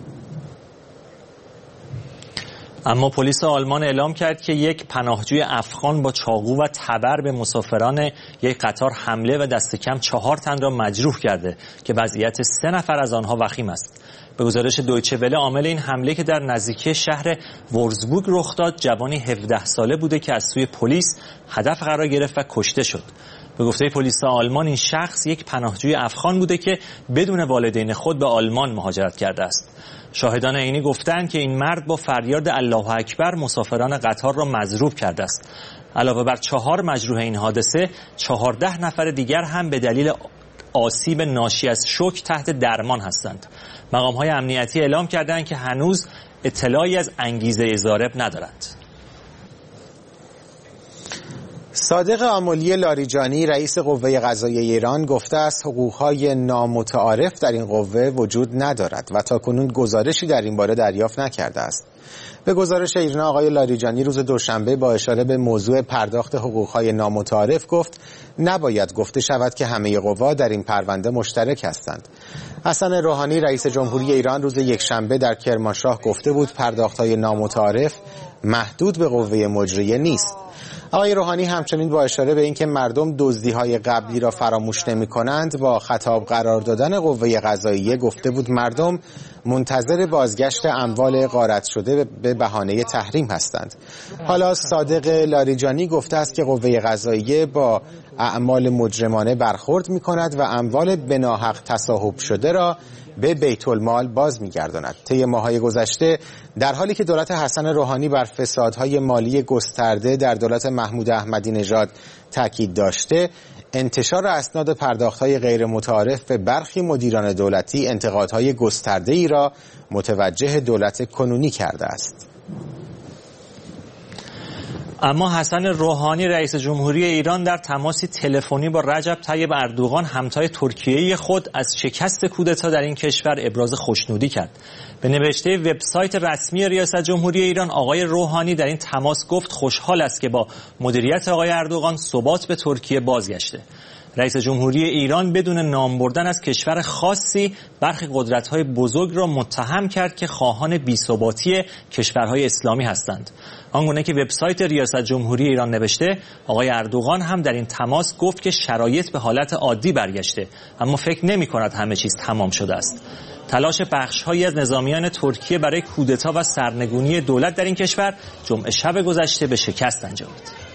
اما پلیس آلمان اعلام کرد که یک پناهجوی افغان با چاقو و تبر به مسافران یک قطار حمله و دست کم 4 تن را مجروح کرده که وضعیت 3 نفر از آنها وخیم است. به گزارش دویچه وله عامل این حمله که در نزدیکی شهر وورزبورگ رخ داد جوانی 17 ساله بوده که از سوی پلیس هدف قرار گرفت و کشته شد. به گفته پلیس آلمان این شخص یک پناهجوی افغان بوده که بدون والدین خود به آلمان مهاجرت کرده است. شاهدان عینی گفتند که این مرد با فریاد الله اکبر مسافران قطار را مضروب کرده است. علاوه بر 4 مجروح این حادثه 14 نفر دیگر هم به دلیل آسیب ناشی از شوک تحت درمان هستند. مقام‌های امنیتی اعلام کردند که هنوز اطلاعی از انگیزه ضارب ندارند. صادق آملی لاریجانی رئیس قوه قضاییه ایران گفته است حقوق‌های نامتعارف در این قوه وجود ندارد و تاکنون گزارشی در این باره دریافت نکرده است. به گزارش ایرنا آقای لاریجانی روز دوشنبه با اشاره به موضوع پرداخت حقوق‌های نامتعارف گفت نباید گفته شود که همه قوا در این پرونده مشترک هستند. حسن روحانی رئیس جمهوری ایران روز یکشنبه در کرمانشاه گفته بود پرداخت‌های نامتعارف محدود به قوه مجریه نیست. آقای روحانی همچنین با اشاره به اینکه مردم دزدی‌های قبلی را فراموش نمی‌کنند با خطاب قرار دادن قوه قضاییه گفته بود مردم منتظر بازگشت اموال غارت شده به بهانه تحریم هستند. حالا صادق لاریجانی گفته است که قوه قضاییه با اعمال مجرمانه برخورد می‌کند و اموال بناحق تصاحب شده را به بیت المال باز می‌گرداند. طی ماه‌های گذشته در حالی که دولت حسن روحانی بر فسادهای مالی گسترده در دولت محمود احمدی نژاد تاکید داشته، انتشار اسناد پرداخت‌های غیر متعارف به برخی مدیران دولتی انتقادهای گسترده‌ای را متوجه دولت کنونی کرده است. اما حسن روحانی رئیس جمهوری ایران در تماسی تلفنی با رجب طیب اردوغان همتای ترکیه‌ای خود از شکست کودتا در این کشور ابراز خوشنودی کرد. به نوشته وبسایت رسمی ریاست جمهوری ایران آقای روحانی در این تماس گفت خوشحال است که با مدیریت آقای اردوغان ثبات به ترکیه بازگشته. رئیس جمهوری ایران بدون نام بردن از کشور خاصی برخی قدرت‌های بزرگ را متهم کرد که خواهان بی‌ثباتی کشورهای اسلامی هستند. آنگونه که وبسایت ریاست جمهوری ایران نوشته آقای اردوغان هم در این تماس گفت که شرایط به حالت عادی برگشته، اما فکر نمی‌کند همه چیز تمام شده است. تلاش بخش‌هایی از نظامیان ترکیه برای کودتا و سرنگونی دولت در این کشور جمعه شب گذشته به شکست انجامید.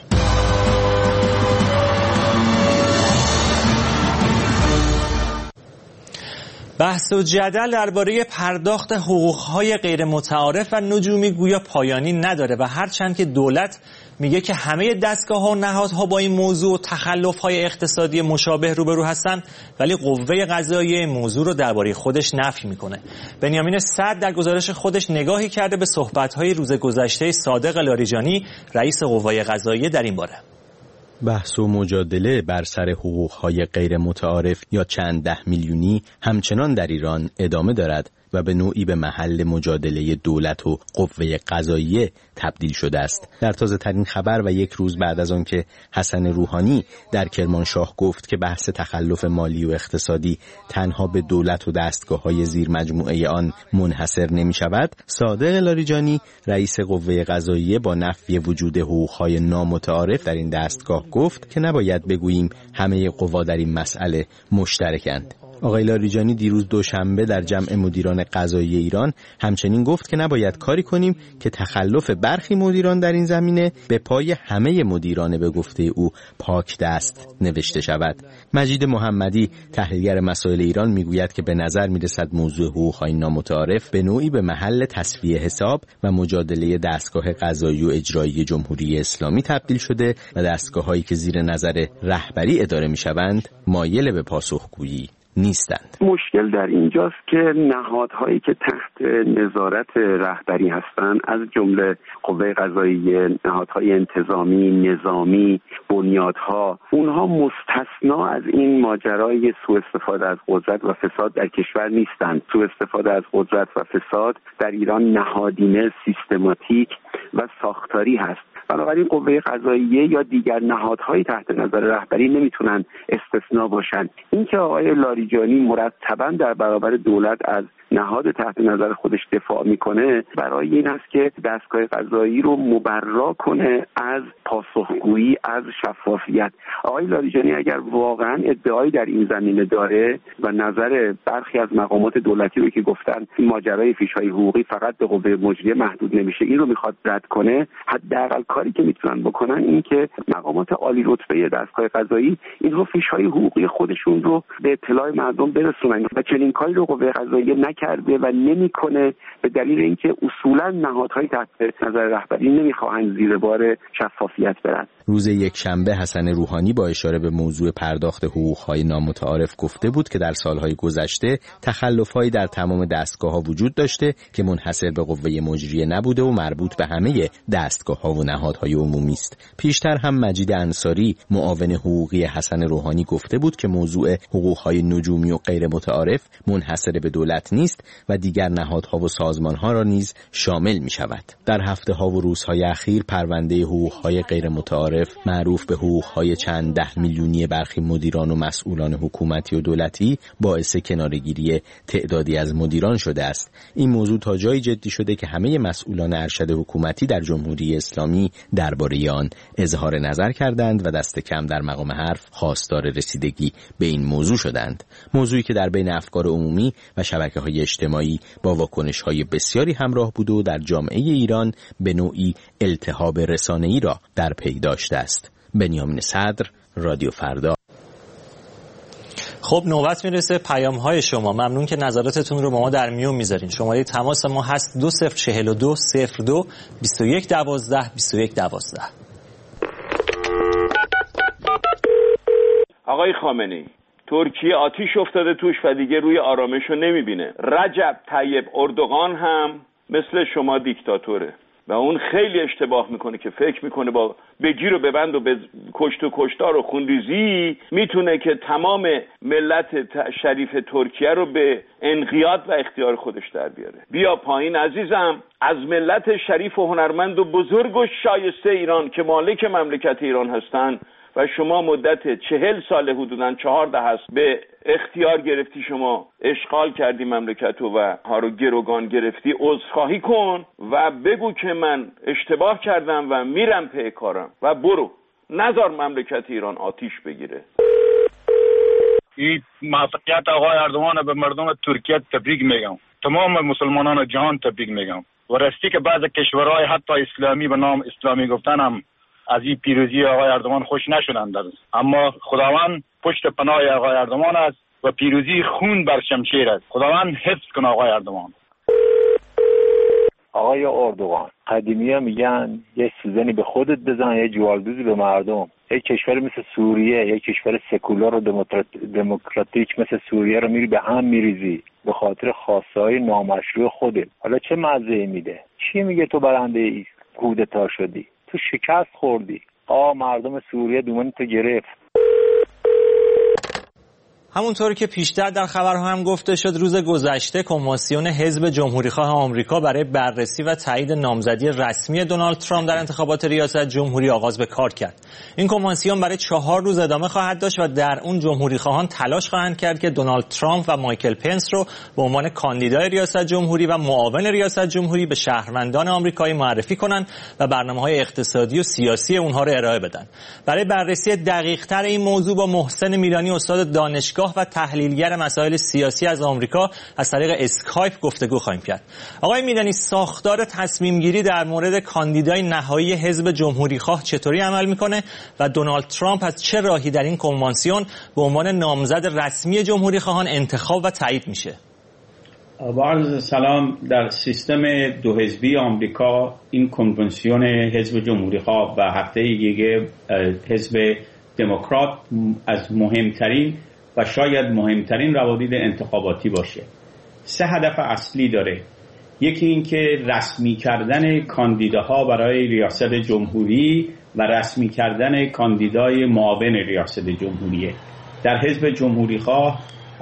بحث و جدل درباره پرداخت حقوق‌های غیر متعارف و نجومی گویا پایانی نداره و هرچند که دولت میگه که همه دستگاه‌ها و نهادها با این موضوع و تخلف‌های اقتصادی مشابه روبرو هستند، ولی قوه قضاییه موضوع رو درباره خودش نفی میکنه. بنیامین صدر در گزارش خودش نگاهی کرده به صحبت‌های روز گذشته صادق لاریجانی رئیس قوه قضاییه در این باره. بحث و مجادله بر سر حقوق‌های غیر متعارف یا چند ده میلیونی همچنان در ایران ادامه دارد و به نوعی به محل مجادله دولت و قوه قضاییه تبدیل شده است. در تازه ترین خبر و یک روز بعد از آن که حسن روحانی در کرمانشاه گفت که بحث تخلف مالی و اقتصادی تنها به دولت و دستگاه‌های زیر مجموعه آن منحصر نمی شود، صادق لاریجانی رئیس قوه قضاییه با نفی وجود حقوق‌های نامتعارف در این دستگاه گفت که نباید بگوییم همه قوا در این مسئله مشترکند. آقای لاریجانی دیروز دوشنبه در جمع مدیران قضایی ایران همچنین گفت که نباید کاری کنیم که تخلف برخی مدیران در این زمینه به پای همه مدیران به گفته او پاک دست نوشته شود. مجید محمدی تحلیلگر مسائل ایران میگوید که به نظر میرسد موضوع حقوق‌های نامتعارف به نوعی به محل تصفیه حساب و مجادله دستگاه قضایی و اجرایی جمهوری اسلامی تبدیل شده و دستگاه‌هایی که زیر نظر رهبری اداره میشوند مایل به پاسخگویی نیستند. مشکل در اینجاست که نهادهایی که تحت نظارت رهبری هستند از جمله قوه قضاییه، نهادهای انتظامی، نظامی، بنیادها، اونها مستثنا از این ماجرای سوء استفاده از قدرت و فساد در کشور نیستند. سوء استفاده از قدرت و فساد در ایران نهادینه، سیستماتیک و ساختاری هست. بنابراین قوه قضاییه یا دیگر نهادهای تحت نظر رهبری نمیتونن استثنا باشن. اینکه آقای لاریجانی مرتباً در برابر دولت از نهاد تحت نظر خودش دفاع میکنه برای این است که دستگاه قضایی رو مبرا کنه از پاسخگویی، از شفافیت. آقای لاریجانی اگر واقعا ادعایی در این زمینه داره و نظر برخی از مقامات دولتی رو که گفتن این ماجرای فیش‌های حقوقی فقط به قوه مجریه محدود نمیشه، این رو میخواد رد کنه، حداقل کاری که میتونن بکنن این که مقامات عالی رتبه دستگاه قضایی اینها فیش‌های حقوقی خودشون رو به اطلاع مردم برسونن و چنین کاری رو قوه قضاییه کرده و نمیکنه به دلیل اینکه اصولا نهادهای تحت نظر رهبری نمیخواهند زیر بار شفافیت برن. روز یکشنبه حسن روحانی با اشاره به موضوع پرداخت حقوق‌های نامتعارف گفته بود که در سالهای گذشته تخلف‌هایی در تمام دستگاه‌ها وجود داشته که منحصر به قوه مجریه نبوده و مربوط به همه دستگاه‌ها و نهادهای عمومی است. پیشتر هم مجید انصاری معاون حقوقی حسن روحانی گفته بود که موضوع حقوق‌های نجومی و غیر متعارف منحصر به دولت نیست و دیگر نهادها و سازمان‌ها را نیز شامل می‌شود. در هفته‌ها و روزهای اخیر پرونده حقوق‌های غیر متعارف معروف به حقوق‌های چند ده میلیونی برخی مدیران و مسئولان حکومتی و دولتی باعث کناره‌گیری تعدادی از مدیران شده است. این موضوع تا جایی جدی شده که همه مسئولان ارشد حکومتی در جمهوری اسلامی درباره آن اظهار نظر کردند و دست کم در مقام حرف خواستار رسیدگی به این موضوع شدند. موضوعی که در بین افکار عمومی و شبکه‌های اجتماعی با واکنش‌های بسیاری همراه بود و در جامعه ایران به نوعی التهاب رسانه‌ای را در پی داشته است. بنیامین صدر، رادیو فردا. خب نوبت میرسه پیام‌های شما. ممنون که نظراتتون رو با ما در میون میذارین. شماره تماس ما هست 2042 02 21 12 21 12. آقای خامنه‌ای، ترکیه آتیش افتاده توش و دیگه روی آرامشو نمیبینه. رجب طیب اردوغان هم مثل شما دیکتاتوره و اون خیلی اشتباه میکنه که فکر میکنه با بگیر و ببند و کشت و کشتار و خونریزی میتونه که تمام ملت شریف ترکیه رو به انقیاد و اختیار خودش در بیاره. بیا پایین عزیزم، از ملت شریف و هنرمند و بزرگ و شایسته ایران که مالک مملکت ایران هستن و شما مدت 40 سال حدوداً 14 هست به اختیار گرفتی، شما اشغال کردی مملکت و ها رو گروگان گرفتی، عذرخواهی کن و بگو که من اشتباه کردم و میرم پی کارم و برو، نذار مملکت ایران آتیش بگیره. این موفقیت آقای اردوغان به مردم ترکیه تبریک میگم، تمام مسلمانان جهان تبریک میگم و راستی که بعض کشورهای حتی اسلامی به نام اسلامی گفتن هم از این پیروزی آقای اردوغان خوش نشدند، اما خداوند پشت پناه آقای اردوغان است و پیروزی خون بر شمشیر است. خداوند حفظ کنه آقای اردوغان. آقای اردوغان، قدیمی‌ها میگن یه سوزنی به خودت بزن، یه جوالدوزی به مردم. یک کشور مثل سوریه، یک کشور سکولار و دموکراتیک مثل سوریه رو میری به هم میریزی به خاطر خواسته‌های نامشروع خودت. حالا چه مزه‌ای میده؟ چی میگه تو برنده کودتا شدی؟ تو شکست خوردی. مردم سوریه دومن تو گرفت. همونطور که پیشتر در خبرها هم گفته شد، روز گذشته کنوانسیون حزب جمهوریخواه آمریکا برای بررسی و تایید نامزدی رسمی دونالد ترامپ در انتخابات ریاست جمهوری آغاز به کار کرد. این کنوانسیون برای 4 روز ادامه خواهد داشت و در اون جمهوریخواهان تلاش خواهند کرد که دونالد ترامپ و مایکل پنس رو به عنوان کاندیدای ریاست جمهوری و معاون ریاست جمهوری به شهروندان آمریکایی معرفی کنند و برنامه‌های اقتصادی و سیاسی اونها رو ارائه بدن. برای بررسی دقیق‌تر این موضوع با محسن میلانی، استاد دانشگاه و تحلیلگر مسائل سیاسی از آمریکا، از طریق اسکایپ گفتگو خواهیم کرد. آقای میلانی، ساختار تصمیم گیری در مورد کاندیدای نهایی حزب جمهوریخواه چطوری عمل میکنه و دونالد ترامپ از چه راهی در این کنوانسیون به عنوان نامزد رسمی جمهوریخواهان انتخاب و تایید میشه؟ با عرض سلام، در سیستم دو حزبی آمریکا این کنوانسیون حزب جمهوریخواه و هفته دیگه حزب دموکرات از مهمترین و شاید مهمترین روابط انتخاباتی باشه. 3 هدف اصلی داره. یکی این که رسمی کردن کاندیداها برای ریاست جمهوری و رسمی کردن کاندیدای معاون ریاست جمهوریه. در حزب جمهوریخواه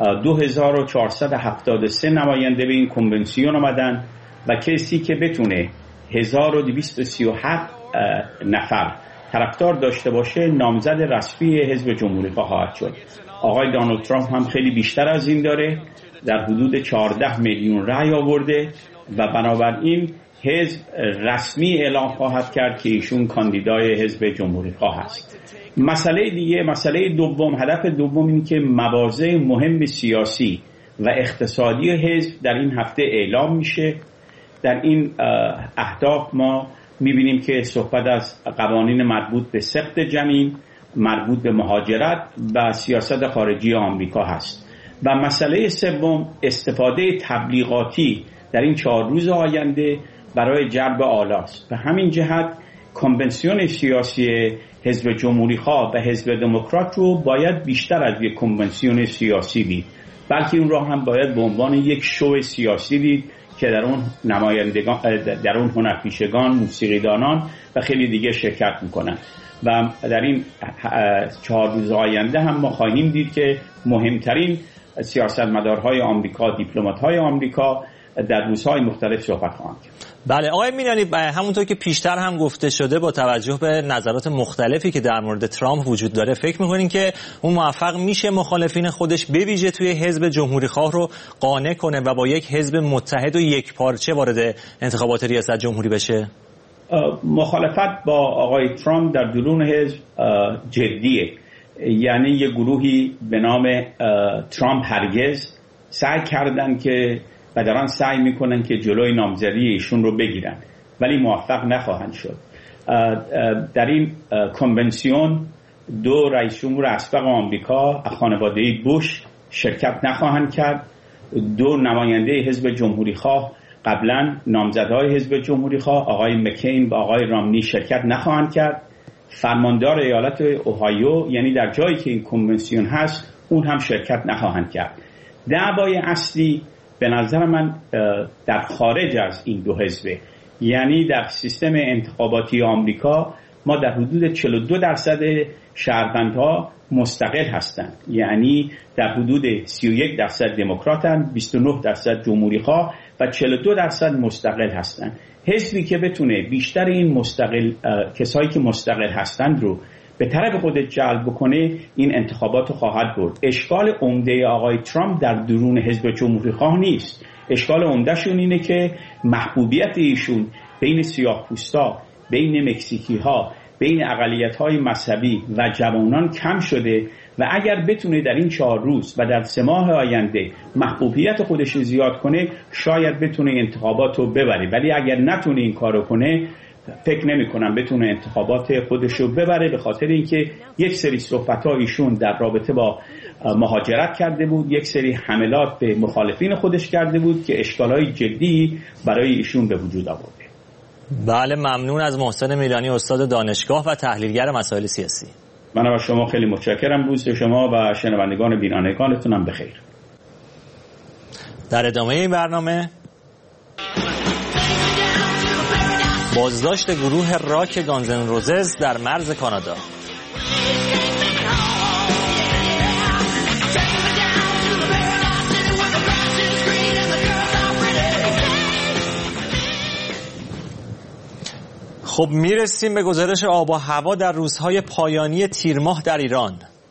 2473 نماینده به این کنونسیون آمدن و کسی که بتونه 1237 نفر طرفدار داشته باشه نامزد رسمی حزب جمهوریخواه خواهد شد. آقای دونالد ترامپ هم خیلی بیشتر از این داره، در حدود 14 میلیون رأی آورده و بنابراین حزب رسمی اعلام خواهد کرد که ایشون کاندیدای حزب جمهوریخواه است. مسئله دیگه، مسئله دوم، هدف دوم این که مواضع مهم سیاسی و اقتصادی حزب در این هفته اعلام میشه. در این اهداف ما میبینیم که صحبت از قوانین مربوط به سقط جنین، مربوط به مهاجرت و سیاست خارجی آمریکا هست. و مسئله سوم استفاده تبلیغاتی در این 4 روز آینده برای جلب آلاست. به همین جهت کنونسیون سیاسی حزب جمهوری خواه و حزب دموکرات رو باید بیشتر از یک کنونسیون سیاسی دید، بلکه اون را هم باید به عنوان یک شو سیاسی دید که در اون نمایندگان، در اون هنرپیشگان، موسیقیدانان و خیلی دیگه شرکت میکنن و در این 4 روز آینده هم ما خواهیم دید که مهمترین سیاستمدارهای آمریکا، دیپلمات‌های آمریکا در روزهای مختلف صحبت خواهند کرد. بله آقای میلانی، همونطور که پیشتر هم گفته شده با توجه به نظرات مختلفی که در مورد ترامپ وجود داره، فکر می‌کنین که اون موفق میشه مخالفین خودش به ویژه توی حزب جمهوری خواه رو قانع کنه و با یک حزب متحد و یکپارچه وارد انتخابات ریاست جمهوری بشه؟ مخالفت با آقای ترامپ در درون حزب جدیه، یعنی یه گروهی به نام ترامپ هرگز سعی کردن که و دارن سعی میکنن که جلوی نامزدی ایشون رو بگیرن ولی موفق نخواهند شد. در این کنونسیون 2 رئیس جمهور اسبق آمریکا از خانواده بوش شرکت نخواهند کرد، 2 نماینده حزب جمهوری خواه قبلا نامزدهای حزب جمهوری خواه آقای مکین و آقای رامنی شرکت نخواهند کرد، فرماندار ایالت اوهایو یعنی در جایی که این کنونسیون هست اون هم شرکت نخواهند کرد. دعوای اصلی به نظر من در خارج از این 2 حزبه، یعنی در سیستم انتخاباتی آمریکا ما در حدود 42% شهروندها مستقل هستند، یعنی در حدود 31% دموکراتن، 29% جمهوری خواه و 42% مستقل هستند. حزبی که بتونه بیشتر این کسایی که مستقل هستند رو به طرف خودت جلب بکنه این انتخابات رو خواهد برد. اشکال عمده آقای ترامپ در درون حزب جمهوری خواه نیست، اشکال عمدهشون اینه که محبوبیت ایشون بین سیاه‌پوستا، بین مکزیکی ها، بین اقلیت‌های مذهبی و جوانان کم شده و اگر بتونه در این 4 روز و در 3 ماه آینده محبوبیت خودش رو زیاد کنه شاید بتونه انتخابات رو ببره، ولی اگر نتونه این کارو کنه فکر نمی کنم بتونه انتخابات خودش رو ببره، به خاطر اینکه یک سری صحبت‌ها ایشون در رابطه با مهاجرت کرده بود، یک سری حملات به مخالفین خودش کرده بود که اشکال‌های جدی برای ایشون به وجود آورده. بله ممنون از محسن میلانی، استاد دانشگاه و تحلیلگر مسائل سیاسی. من از شما خیلی متشکرم. روز شما و شنوندگان بینندگانتونم بخیر. در ادامه این برنامه بازداشت گروه راک گانز ان روزز در مرز کانادا. خب میرسیم به گزارش آب و هوا در روزهای پایانی تیر ماه در ایران.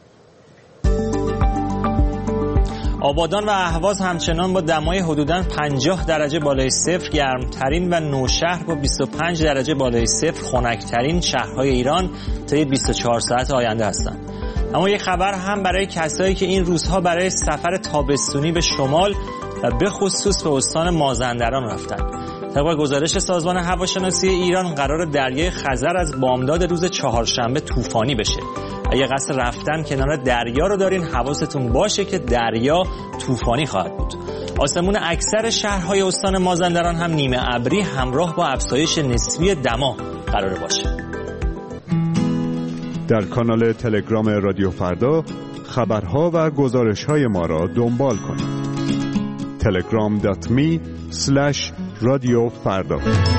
آبادان و اهواز همچنان با دمای حدوداً 50 درجه بالای صفر گرمترین و نوشهر با 25 درجه بالای صفر خنکترین شهرهای ایران طی 24 ساعت آینده هستند. اما یک خبر هم برای کسایی که این روزها برای سفر تابستونی به شمال و به خصوص به استان مازندران رفتند. طبق گزارش سازمان هواشناسی ایران قرار دریای خزر از بامداد روز چهارشنبه طوفانی بشه. اگه قصد رفتن کنار دریا رو دارین حواستون باشه که دریا طوفانی خواهد بود. آسمون اکثر شهرهای استان مازندران هم نیمه ابری همراه با افزایش نسبی دما قرار باشه. در کانال تلگرام رادیو فردا خبرها و گزارش‌های ما را دنبال کنید. telegram.me/رادیو فردا.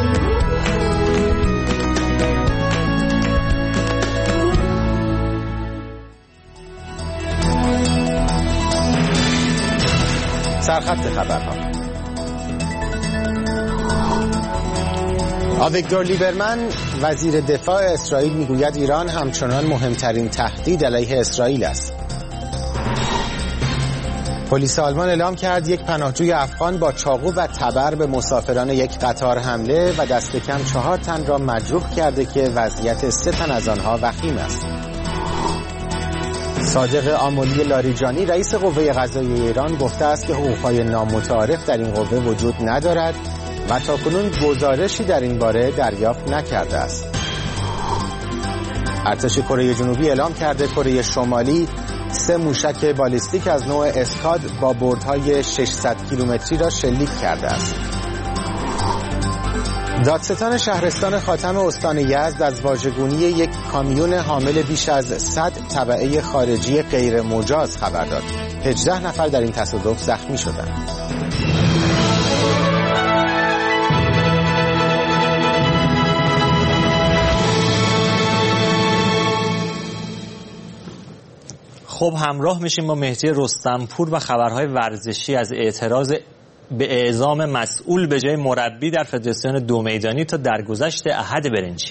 سرخط خبرها. آویگدور لیبرمن وزیر دفاع اسرائیل میگوید ایران همچنان مهمترین تهدید علیه اسرائیل است. پلیس آلمان اعلام کرد یک پناهجوی افغان با چاقو و تبر به مسافران یک قطار حمله و دست کم 4 تن را مجروح کرده که وضعیت 3 تن از آنها وخیم است. صادق آملی لاریجانی رئیس قوه قضاییه ایران گفته است که حقوق‌های نامتعارف در این قوه وجود ندارد و تاکنون گزارشی در این باره دریافت نکرده است. ارتش کره جنوبی اعلام کرده کره شمالی 3 موشک بالیستیک از نوع اسکاد با بردهای 600 کیلومتری را شلیک کرده است. دادستان شهرستان خاتم استان یزد از واژگونی یک کامیون حامل بیش از 100 تبعه خارجی غیر مجاز خبر داد. 18 نفر در این تصادف زخمی شدند. خب همراه میشیم با مهدی رستمپور و خبرهای ورزشی از اعتراض به اعزام مسئول به جای مربی در فدراسیون دو میدانی تا درگذشت احد برنجی.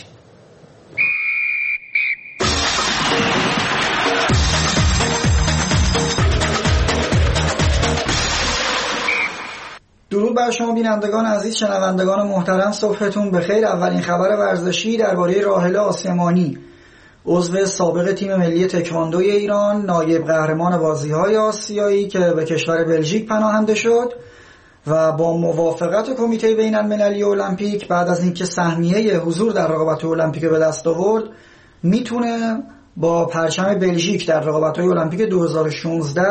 درود بر شما بینندگان عزیز، شنوندگان محترم، صبحتون بخیر. اولین خبر ورزشی درباره راحله آسمانی، عضو سابق تیم ملی تکواندوی ایران، نایب قهرمان بازی‌های آسیایی که به کشور بلژیک پناهنده شد و با موافقت کمیته بین‌المللی المپیک بعد از اینکه سهمیه حضور در رقابت المپیک به دست آورد، میتونه با پرچم بلژیک در رقابت‌های المپیک 2016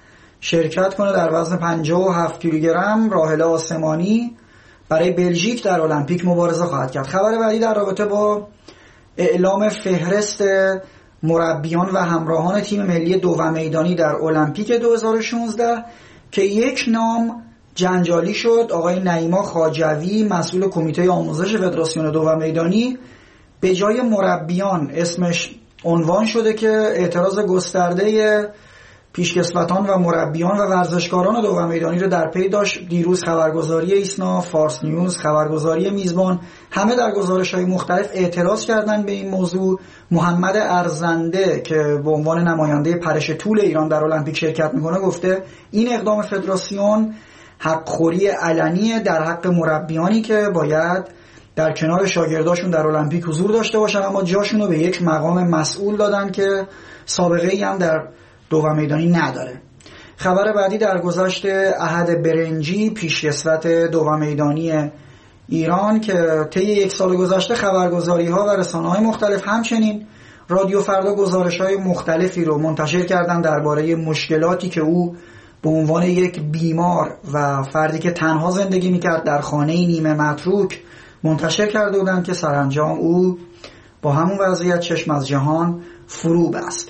شرکت کنه. در وزن 57 کیلوگرم راحله آسمانی برای بلژیک در المپیک مبارزه خواهد کرد. خبر بعدی در رابطه با اعلام فهرست مربیان و همراهان تیم ملی دو و میدانی در المپیک 2016 که یک نام جنجالی شد. آقای نعیما خواجوی، مسئول کمیته آموزش فدراسیون دو و میدانی، به جای مربیان اسمش عنوان شده که اعتراض گسترده پیشکسوتان و مربیان و ورزشکاران دو و میدانی رو در پی داشت. دیروز خبرگزاری ایسنا، فارس نیوز، خبرگزاری میزبان، همه در گزارش‌های مختلف اعتراض کردن به این موضوع. محمد ارزنده که به عنوان نماینده پرش طول ایران در المپیک شرکت میکنه گفته این اقدام فدراسیون حقخوری علنی در حق مربیانی که باید در کنار شاگرداشون در المپیک حضور داشته باشن، اما جاشون رو به یک مقام مسئول دادن که سابقه ای هم در دو و میدانی نداره. خبر بعدی در گذشت احد برنجی، پیشکسوت دو و میدانی ایران که طی یک سال گذشته خبرگزاری‌ها و رسانه‌های مختلف همچنین رادیو فردا گزارش‌های مختلفی رو منتشر کردن درباره مشکلاتی که او به عنوان یک بیمار و فردی که تنها زندگی می‌کرد در خانه‌ای نیمه متروک منتشر کرده بودند که سرانجام او با همون وضعیت چشم از جهان فرو بست.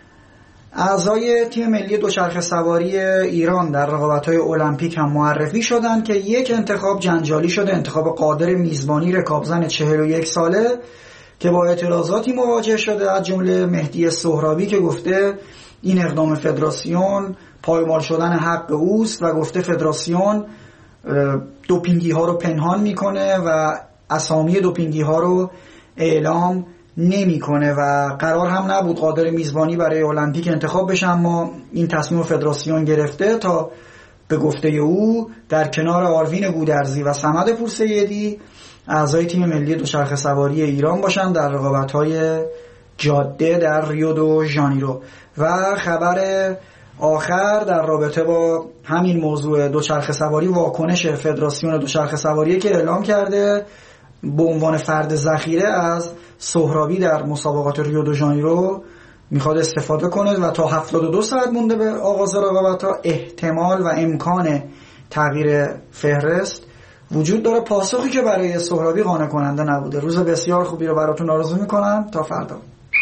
اعضای تیم ملی دوچرخه سواری ایران در رقابت‌های المپیک هم معرفی شدند که یک انتخاب جنجالی شده، انتخاب قادر میزبانی رکابزن 41 ساله که با اعتراضاتی مواجه شده، از جمله مهدی سهرابی که گفته این اقدام فدراسیون پایمال شدن حق اوست و گفته فدراسیون دوپینگی ها رو پنهان میکنه و اسامی دوپینگی ها رو اعلام نمیکنه و قرار هم نبود قادر میزبانی برای المپیک انتخاب بشه، اما این تصمیم فدراسیون گرفته تا به گفته او در کنار آروین گودرزی و صمد پورسیدی اعضای تیم ملی دوچرخه سواری ایران باشن در رقابت‌های جاده در ریو دو ژانیرو. و خبر آخر در رابطه با همین موضوع دوچرخه سواری، واکنش فدراسیون دوچرخه سواری که اعلام کرده به عنوان فرد ذخیره از سهرابی در مسابقات ریو دو ژانیرو میخواد استفاده کنه و تا 72 ساعت مونده به آغاز رقابت‌ها احتمال و امکان تغییر فهرست وجود داره. پاسخی که برای سهرابی قانع کننده نبوده. روز بسیار خوبی رو براتون آرزو میکنم. تا فردا.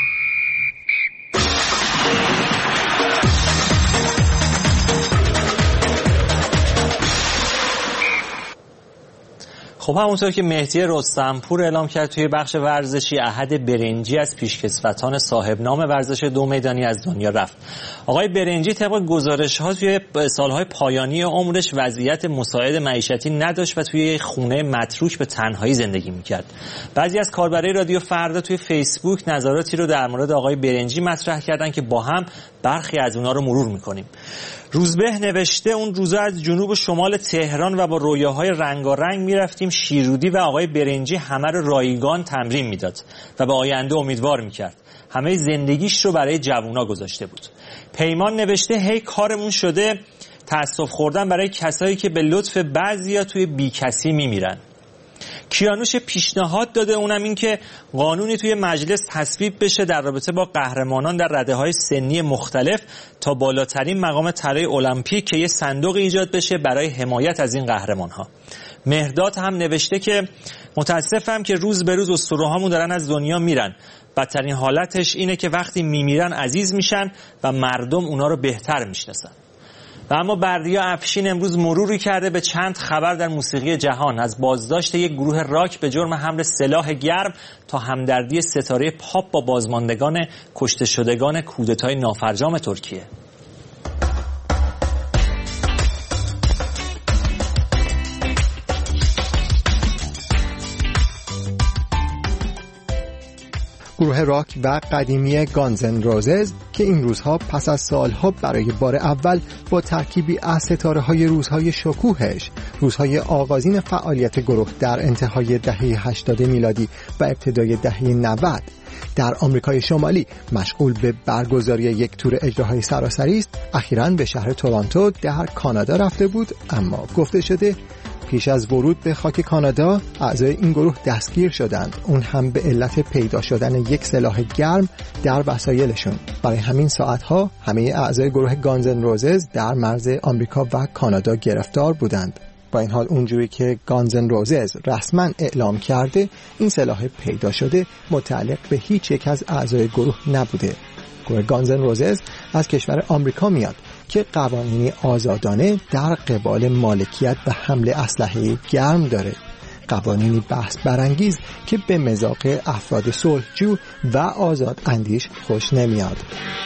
خب همونطور که مهدی رستمپور اعلام کرد توی بخش ورزشی، احد برنجی از پیشکسوتان صاحب نام ورزش دو میدانی از دنیا رفت. آقای برنجی طبق گزارش‌ها توی سالهای پایانی عمرش وضعیت مساعد معیشتی نداشت و توی خونه متروک به تنهایی زندگی می‌کرد. بعضی از کاربرای رادیو فردا توی فیسبوک نظراتی رو در مورد آقای برنجی مطرح کردن که با هم برخی از اونها رو مرور می‌کنیم. روزبه نوشته اون روزا از جنوب و شمال تهران و با رویاهای رنگارنگ میرفتیم شیرودی و آقای برنجی همه رو رایگان تمرین میداد و به آینده امیدوار میکرد. همه زندگیش رو برای جوونا گذاشته بود. پیمان نوشته هی کارمون شده تأسف خوردن برای کسایی که به لطف بعضیا توی بیکسی میمیرن. کیانوش پیشنهاد داده، اونم این که قانونی توی مجلس تصویب بشه در رابطه با قهرمانان در رده‌های سنی مختلف تا بالاترین مقام طلای المپیک که یه صندوق ایجاد بشه برای حمایت از این قهرمان‌ها. مهرداد هم نوشته که متاسفم که روز به روز اسطوره‌هامون دارن از دنیا میرن. بدترین حالتش اینه که وقتی میمیرن عزیز میشن و مردم اونا رو بهتر میشناسن. و اما بردیا افشین امروز مروری کرده به چند خبر در موسیقی جهان، از بازداشت یک گروه راک به جرم حمل سلاح گرم تا همدردی ستاره پاپ با بازماندگان کشته شدگان کودتای نافرجام ترکیه. گروه راک و قدیمی گانزن روزز که این روزها پس از سالها برای بار اول با ترکیبی از ستاره‌های روزهای شکوهش، روزهای آغازین فعالیت گروه در انتهای دهه 80 میلادی و ابتدای دهه 90 در آمریکای شمالی مشغول به برگزاری یک تور اجراهای سراسری است، اخیراً به شهر تورنتو در کانادا رفته بود. اما گفته شده پیش از ورود به خاک کانادا اعضای این گروه دستگیر شدند، اون هم به علت پیدا شدن یک سلاح گرم در وسایلشون. برای همین ساعتها همه اعضای گروه گانزن روزز در مرز آمریکا و کانادا گرفتار بودند. با این حال اونجوری که گانزن روزز رسما اعلام کرده این سلاح پیدا شده متعلق به هیچ یک از اعضای گروه نبوده. گروه گانزن روزز از کشور آمریکا میاد که قوانینی آزادانه در قبال مالکیت و حمل اسلحه گرم داره، قوانینی بحث برانگیز که به مذاق افراد صلحجو و آزاد اندیش خوش نمیاد.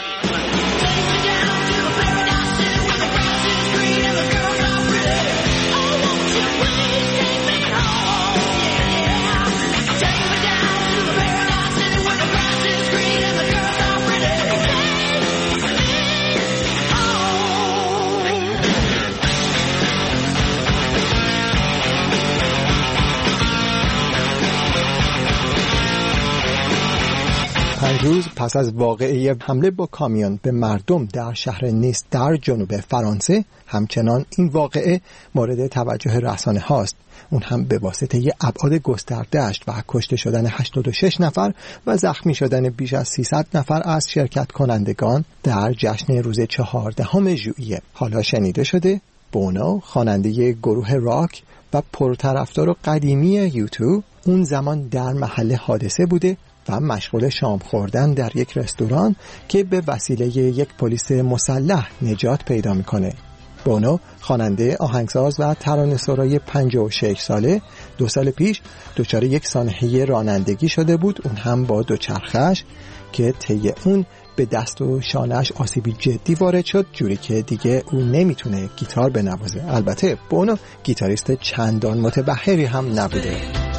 روز پس از واقعه حمله با کامیون به مردم در شهر نیس در جنوب فرانسه، همچنان این واقعه مورد توجه رسانه هاست، اون هم به واسطه ابعاد گسترده‌اش و کشته شدن 86 نفر و زخمی شدن بیش از 300 نفر از شرکت کنندگان در جشن روز 14 ژوئیه. حالا شنیده شده بونو، خواننده گروه راک و پرطرفدار قدیمی یوتو، اون زمان در محل حادثه بوده و مشغول شام خوردن در یک رستوران که به وسیله یک پلیس مسلح نجات پیدا میکنه. بونو، خواننده، آهنگساز و ترانه‌سرای 56 ساله، 2 سال پیش دچار یک سانحه رانندگی شده بود، اون هم با دوچرخه‌اش که طی اون به دست و شانه‌اش آسیبی جدی وارد شد، جوری که دیگه اون نمیتونه گیتار بنوازه. البته بونو گیتاریست چندان متبحری هم نبوده.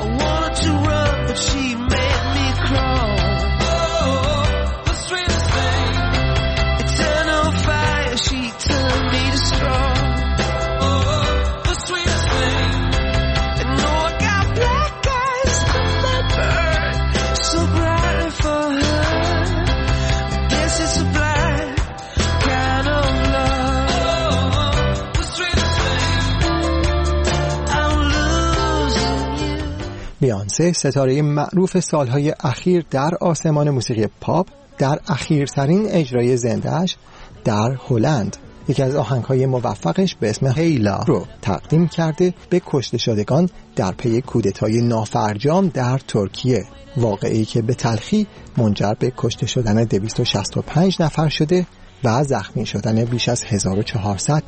بیانسه، ستاره معروف سالهای اخیر در آسمان موسیقی پاپ، در اخیرترین اجرای زنده‌اش در هلند یکی از آهنگ‌های موفقش به اسم هیلا رو تقدیم کرده به کشته شدگان در پی کودتای نافرجام در ترکیه، واقعی که به تلخی منجر به کشته شدن 265 نفر شده و زخمی شدن بیش از 1400.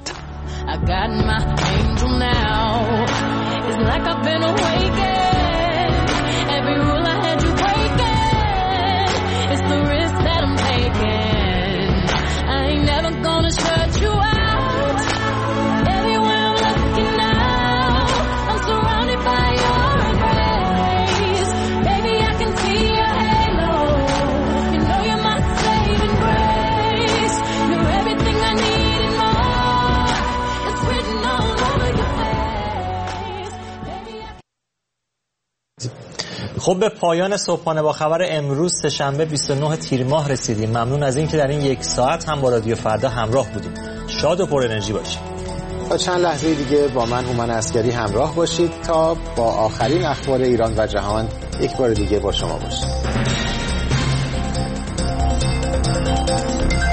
خب به پایان صبحانه با خبر امروز سه‌شنبه 29 تیر ماه رسیدیم. ممنون از اینکه در این 1 ساعت هم با رادیو فردا همراه بودیم. شاد و پر انرژی باشید. تا چند لحظه دیگه با من هومن عسگری همراه باشید تا با آخرین اخبار ایران و جهان یک بار دیگه با شما باشیم.